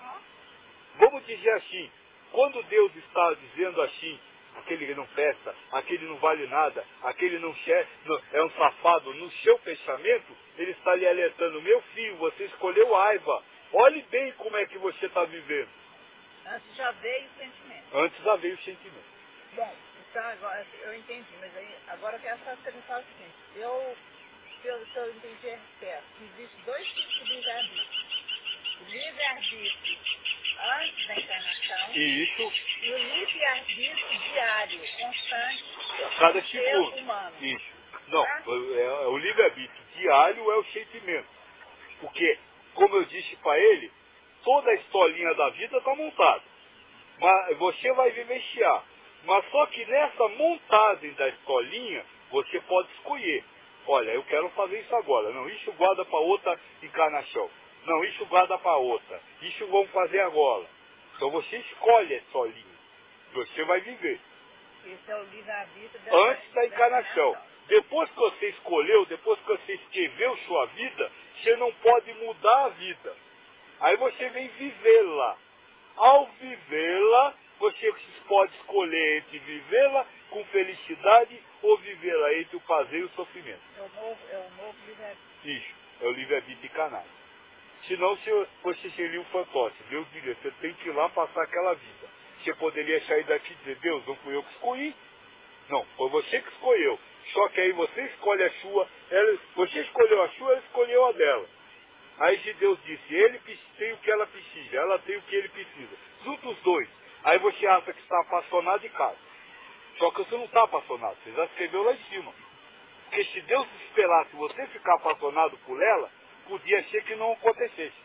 Vamos dizer assim, quando Deus está dizendo assim, aquele que não presta, aquele não vale nada, aquele não é um safado, no seu pensamento, ele está lhe alertando, meu filho, você escolheu raiva. Olhe bem como é que você está vivendo. Antes já veio o sentimento. Antes já veio o sentimento. Bom, então agora eu entendi, mas aí agora eu quero só que você me fale o seguinte, eu, se eu, se eu entendi certo, existem dois tipos de livre-arbítrio. O livre-arbítrio antes da encarnação Isso, e o livre-arbítrio diário, constante, a cada do ser segundo. humano. Isso. Não, Tá? é, é, o livre-arbítrio diário é o sentimento. Porque, como eu disse para ele, toda a historinha da vida está montada. Mas você vai vivenciar. Mas só que nessa montagem da escolinha, você pode escolher. Olha, eu quero fazer isso agora. Não, isso guarda para outra encarnação. Não, isso guarda para outra. Isso vamos fazer agora. Então você escolhe a escolinha. Você vai viver. Esse é o livre-arbítrio da, Antes da encarnação. Depois que você escolheu, depois que você escreveu sua vida, você não pode mudar a vida. Aí você vem vivê-la. Ao vivê-la, você pode escolher entre vivê-la com felicidade ou vivê-la entre o prazer e o sofrimento. É o novo, é o novo livre-arbítrio. Isso, é o livre-arbítrio encarnado. Senão você seria um fantoche. Deus diria, você tem que ir lá passar aquela vida. Você poderia sair daqui e dizer, Deus, não fui eu que escolhi. Não, foi você que escolheu. Só que aí você escolhe a sua, ela, você escolheu a sua, ela escolheu a dela. Aí se Deus disse, ele tem o que ela precisa, ela tem o que ele precisa. Juntos os dois. Aí você acha que está apaixonado e casa. Só que você não está apaixonado, você já escreveu lá em cima. Porque se Deus esperasse você ficar apaixonado por ela, podia ser que não acontecesse.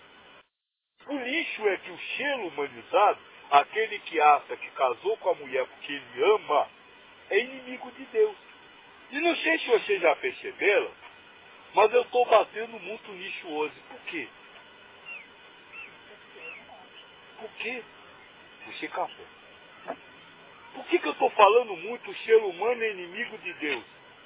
O lixo é que o ser humanizado, aquele que acha que casou com a mulher porque ele ama, é inimigo de Deus. E não sei se você já perceberam, mas eu estou batendo muito nisso hoje. Por quê? Por quê? Você café. Por que, que eu estou falando muito o ser humano é inimigo de Deus?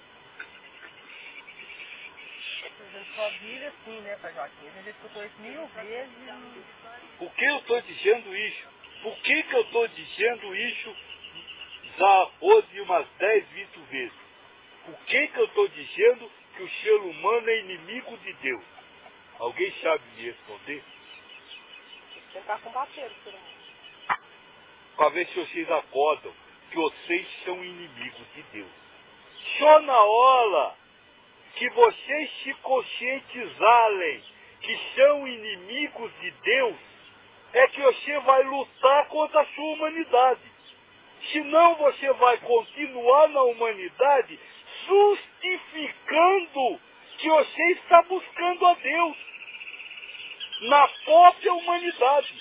A gente só vive assim, né, Pai Joaquim? A gente escutou isso mil vezes. Por que eu estou dizendo isso? Por que, que eu estou dizendo isso já hoje umas dez, vinte vezes? Por que, que eu estou dizendo que o ser humano é inimigo de Deus? Alguém sabe me responder? Tentar combater o ser humano. Para ver se vocês acordam que vocês são inimigos de Deus. Só na hora que vocês se conscientizarem que são inimigos de Deus, é que você vai lutar contra a sua humanidade. Senão você vai continuar na humanidade justificando que você está buscando a Deus na própria humanidade.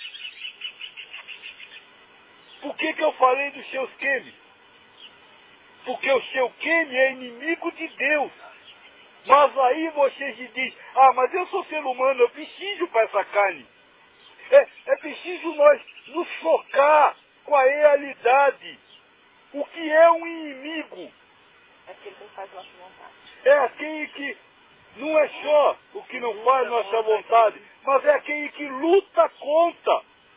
Por que, que eu falei dos seus quemes? Porque o seu queme é inimigo de Deus. Mas aí você se diz, ah, mas eu sou ser humano, eu preciso para essa carne. É, é preciso nós nos chocar com a realidade. O que é um inimigo? É aquele que faz nossa vontade. É aquele que não é só o que não faz nossa vontade, mas é aquele que luta contra.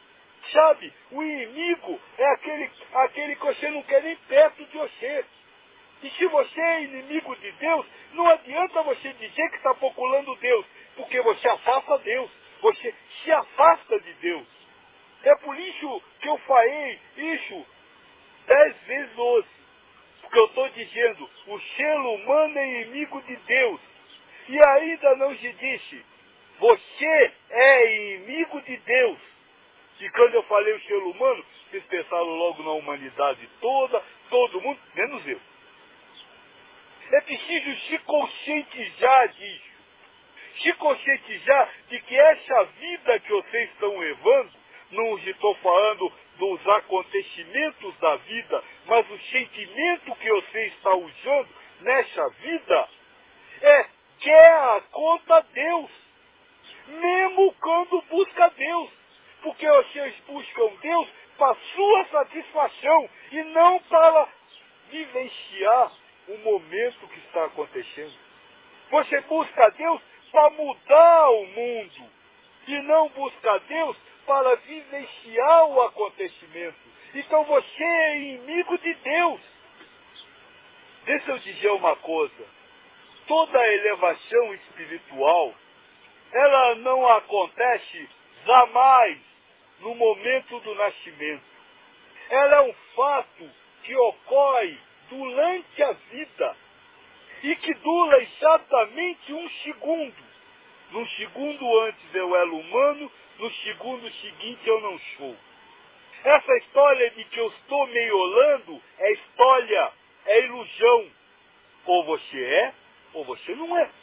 Sabe, o inimigo é aquele, aquele que você não quer nem perto de você. E se você é inimigo de Deus, não adianta você dizer que está procurando Deus, porque você afasta Deus, você se afasta de Deus. É por isso que eu falei isso dez vezes hoje. Porque eu estou dizendo, o ser humano é inimigo de Deus. E ainda não se disse, você é inimigo de Deus. E quando eu falei o ser humano, vocês pensaram logo na humanidade toda, todo mundo, menos eu. É preciso se conscientizar disso. Se conscientizar de que essa vida que vocês estão levando, não estou falando dos acontecimentos da vida, mas o sentimento que você está usando nessa vida, é guerra contra Deus. Mesmo quando busca Deus. Porque vocês buscam Deus para sua satisfação e não para vivenciar o momento que está acontecendo. Você busca Deus para mudar o mundo e não busca Deus para vivenciar o acontecimento. Então você é inimigo de Deus. Deixa eu dizer uma coisa. Toda elevação espiritual, ela não acontece jamais no momento do nascimento. Ela é um fato que ocorre durante a vida e que dura exatamente um segundo. No segundo antes eu era humano, no segundo seguinte eu não sou. Essa história de que eu estou meiolando é história, é ilusão. Ou você é, ou você não é.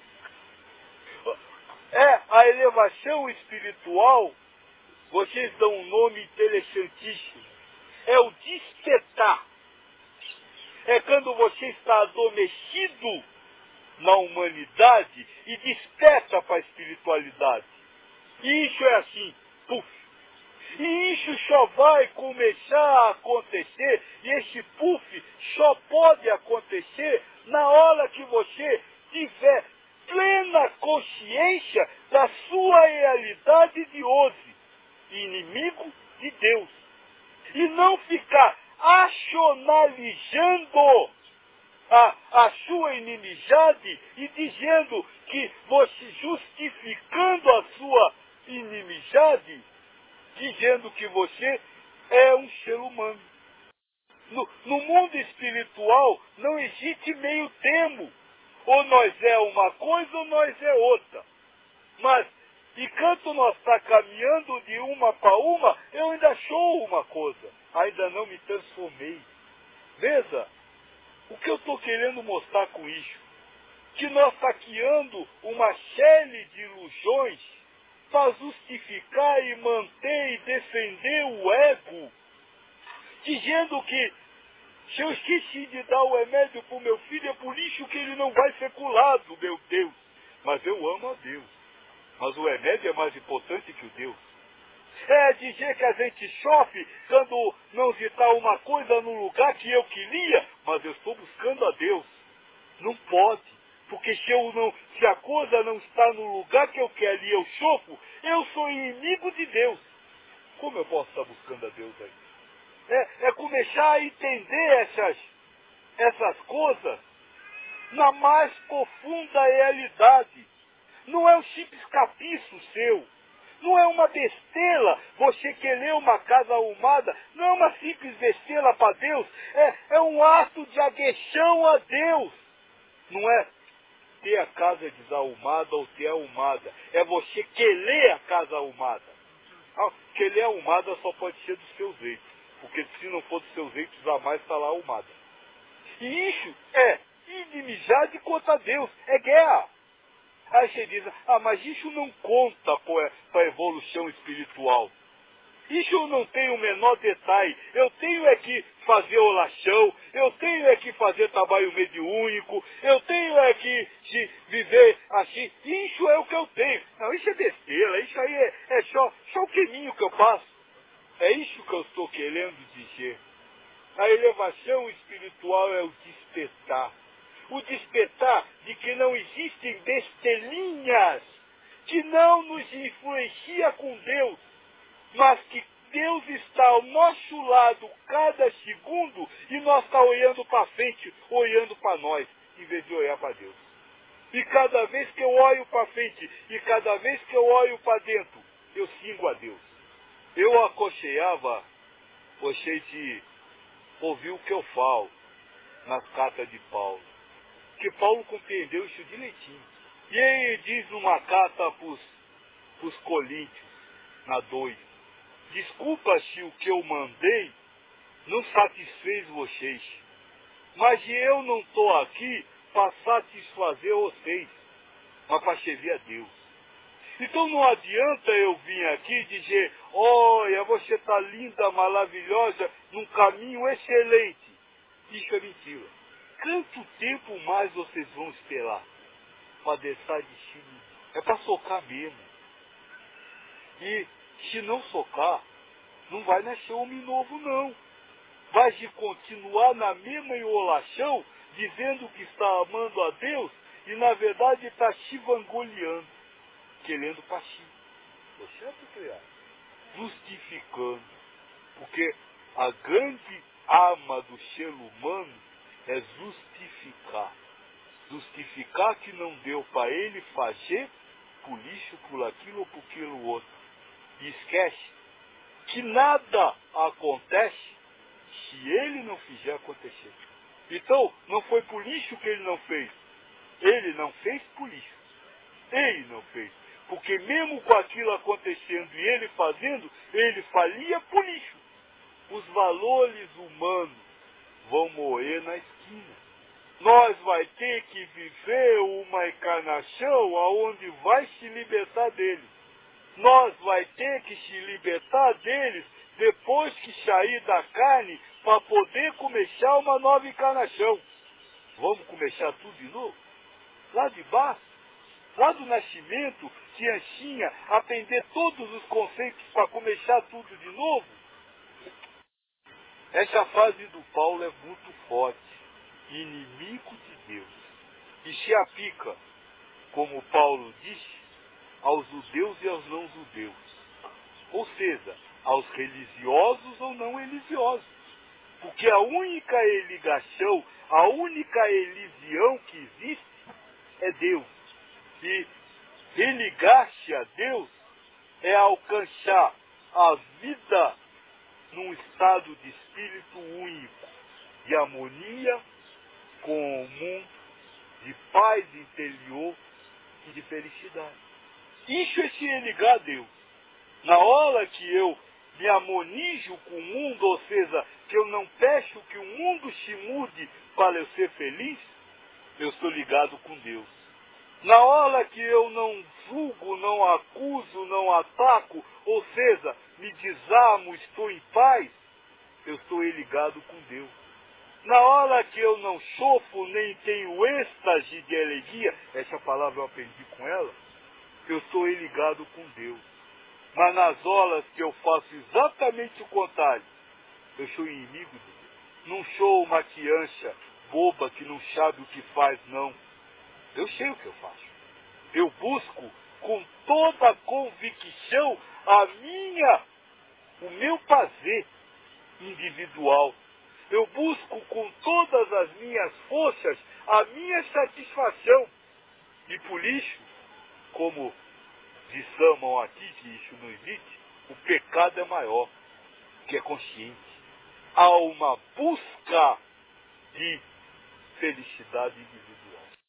É a elevação espiritual, vocês dão um nome interessantíssimo. É o despertar. É quando você está adormecido na humanidade e desperta para a espiritualidade. E isso é assim, puf. E isso só vai começar a acontecer, e esse puf só pode acontecer na hora que você tiver plena consciência da sua realidade de hoje, inimigo de Deus. E não ficar racionalizando a, a sua inimizade e dizendo que você, justificando a sua inimizade, dizendo que você é um ser humano. No, no mundo espiritual não existe meio termo. Ou nós é uma coisa ou nós é outra. Mas, enquanto nós está caminhando de uma para uma, eu ainda sou uma coisa. Ainda não me transformei. Veja, o que eu estou querendo mostrar com isso? Que nós está criando uma série de ilusões para justificar e manter e defender o ego, dizendo que se eu esqueci de dar o remédio para o meu filho, é por isso que ele não vai ser curado, meu Deus. Mas eu amo a Deus. Mas o remédio é mais importante que o Deus. É dizer que a gente sofre quando não está uma coisa no lugar que eu queria, mas eu estou buscando a Deus. Não pode. Porque se, eu não, se a coisa não está no lugar que eu quero e eu sofro, eu sou inimigo de Deus. Como eu posso estar buscando a Deus aí? É, é começar a entender essas, essas coisas na mais profunda realidade. Não é um simples capricho seu. Não é uma besteira você querer uma casa arrumada. Não é uma simples besteira para Deus. É, é um ato de agressão a Deus. Não é ter a casa desarrumada ou ter arrumada. É você querer a casa arrumada. Ah, querer arrumada só pode ser dos seus jeitos. Porque se não for dos seus jeitos, jamais está lá arrumada. E isso é inimizade contra Deus. É guerra. Aí você diz, ah, mas isso não conta para a evolução espiritual. Isso eu não tenho o menor detalhe. Eu tenho é que fazer oração, eu tenho é que fazer trabalho mediúnico, eu tenho é que se viver assim. Isso é o que eu tenho. Não, isso é besteira, isso aí é, é só, só o caminho que eu passo. É isso que eu estou querendo dizer. A elevação espiritual é o despertar. O despertar de que não existem bestelinhas que não nos influencia com Deus, mas que Deus está ao nosso lado cada segundo e nós está olhando para frente, olhando para nós, em vez de olhar para Deus. E cada vez que eu olho para frente e cada vez que eu olho para dentro, eu singo a Deus. Eu aconselhava vocês de ouvir o que eu falo nas cartas de Paulo. Que Paulo compreendeu isso direitinho. E ele diz numa carta para os Coríntios, na dois, desculpa se o que eu mandei não satisfez vocês, mas eu não estou aqui para satisfazer vocês, mas para servir a Deus. Então não adianta eu vir aqui dizer, olha, você está linda, maravilhosa, num caminho excelente. Isso é mentira. Quanto tempo mais vocês vão esperar para deixar de Chile? É para socar mesmo. E se não socar, não vai nascer homem novo não. Vai de continuar na mesma enrolação, dizendo que está amando a Deus, e na verdade está se vangloriando, querendo para si. Tô certo, criado? Justificando. Porque a grande arma do ser humano é justificar. Justificar que não deu para ele fazer por isso, por aquilo ou por aquilo outro. E esquece que nada acontece se ele não fizer acontecer. Então, não foi por isso que ele não fez. Ele não fez por isso. Ele não fez. Porque mesmo com aquilo acontecendo e ele fazendo, ele falia por isso. Os valores humanos vão morrer na esquina. Nós vai ter que viver uma encarnação aonde vai se libertar deles. Nós vai ter que se libertar deles depois que sair da carne para poder começar uma nova encarnação. Vamos começar tudo de novo? Lá de baixo, lá do nascimento, criancinha, aprender todos os conceitos para começar tudo de novo? Essa fase do Paulo é muito forte, inimigo de Deus. E se aplica, como Paulo disse, aos judeus e aos não judeus. Ou seja, aos religiosos ou não religiosos. Porque a única ligação, a única religião que existe é Deus. E religar-se a Deus é alcançar a vida num estado de espírito único, de harmonia com o mundo, de paz interior e de felicidade. Isso é se religar a Deus. Na hora que eu me harmonizo com o mundo, ou seja, que eu não peço que o mundo se mude para eu ser feliz, eu estou ligado com Deus. Na hora que eu não julgo, não acuso, não ataco, ou seja, me desarmo, estou em paz, eu estou ligado com Deus. Na hora que eu não sofro, nem tenho êxtase de alegria, essa palavra eu aprendi com ela, eu estou ligado com Deus. Mas nas horas que eu faço exatamente o contrário, eu sou inimigo de Deus. Não sou uma criança boba que não sabe o que faz, não. Eu sei o que eu faço. Eu busco com toda a convicção a minha, o meu prazer individual. Eu busco com todas as minhas forças a minha satisfação. E por isso, como dissamam aqui que isso não existe, o pecado é maior, que é consciente. Há uma busca de felicidade individual.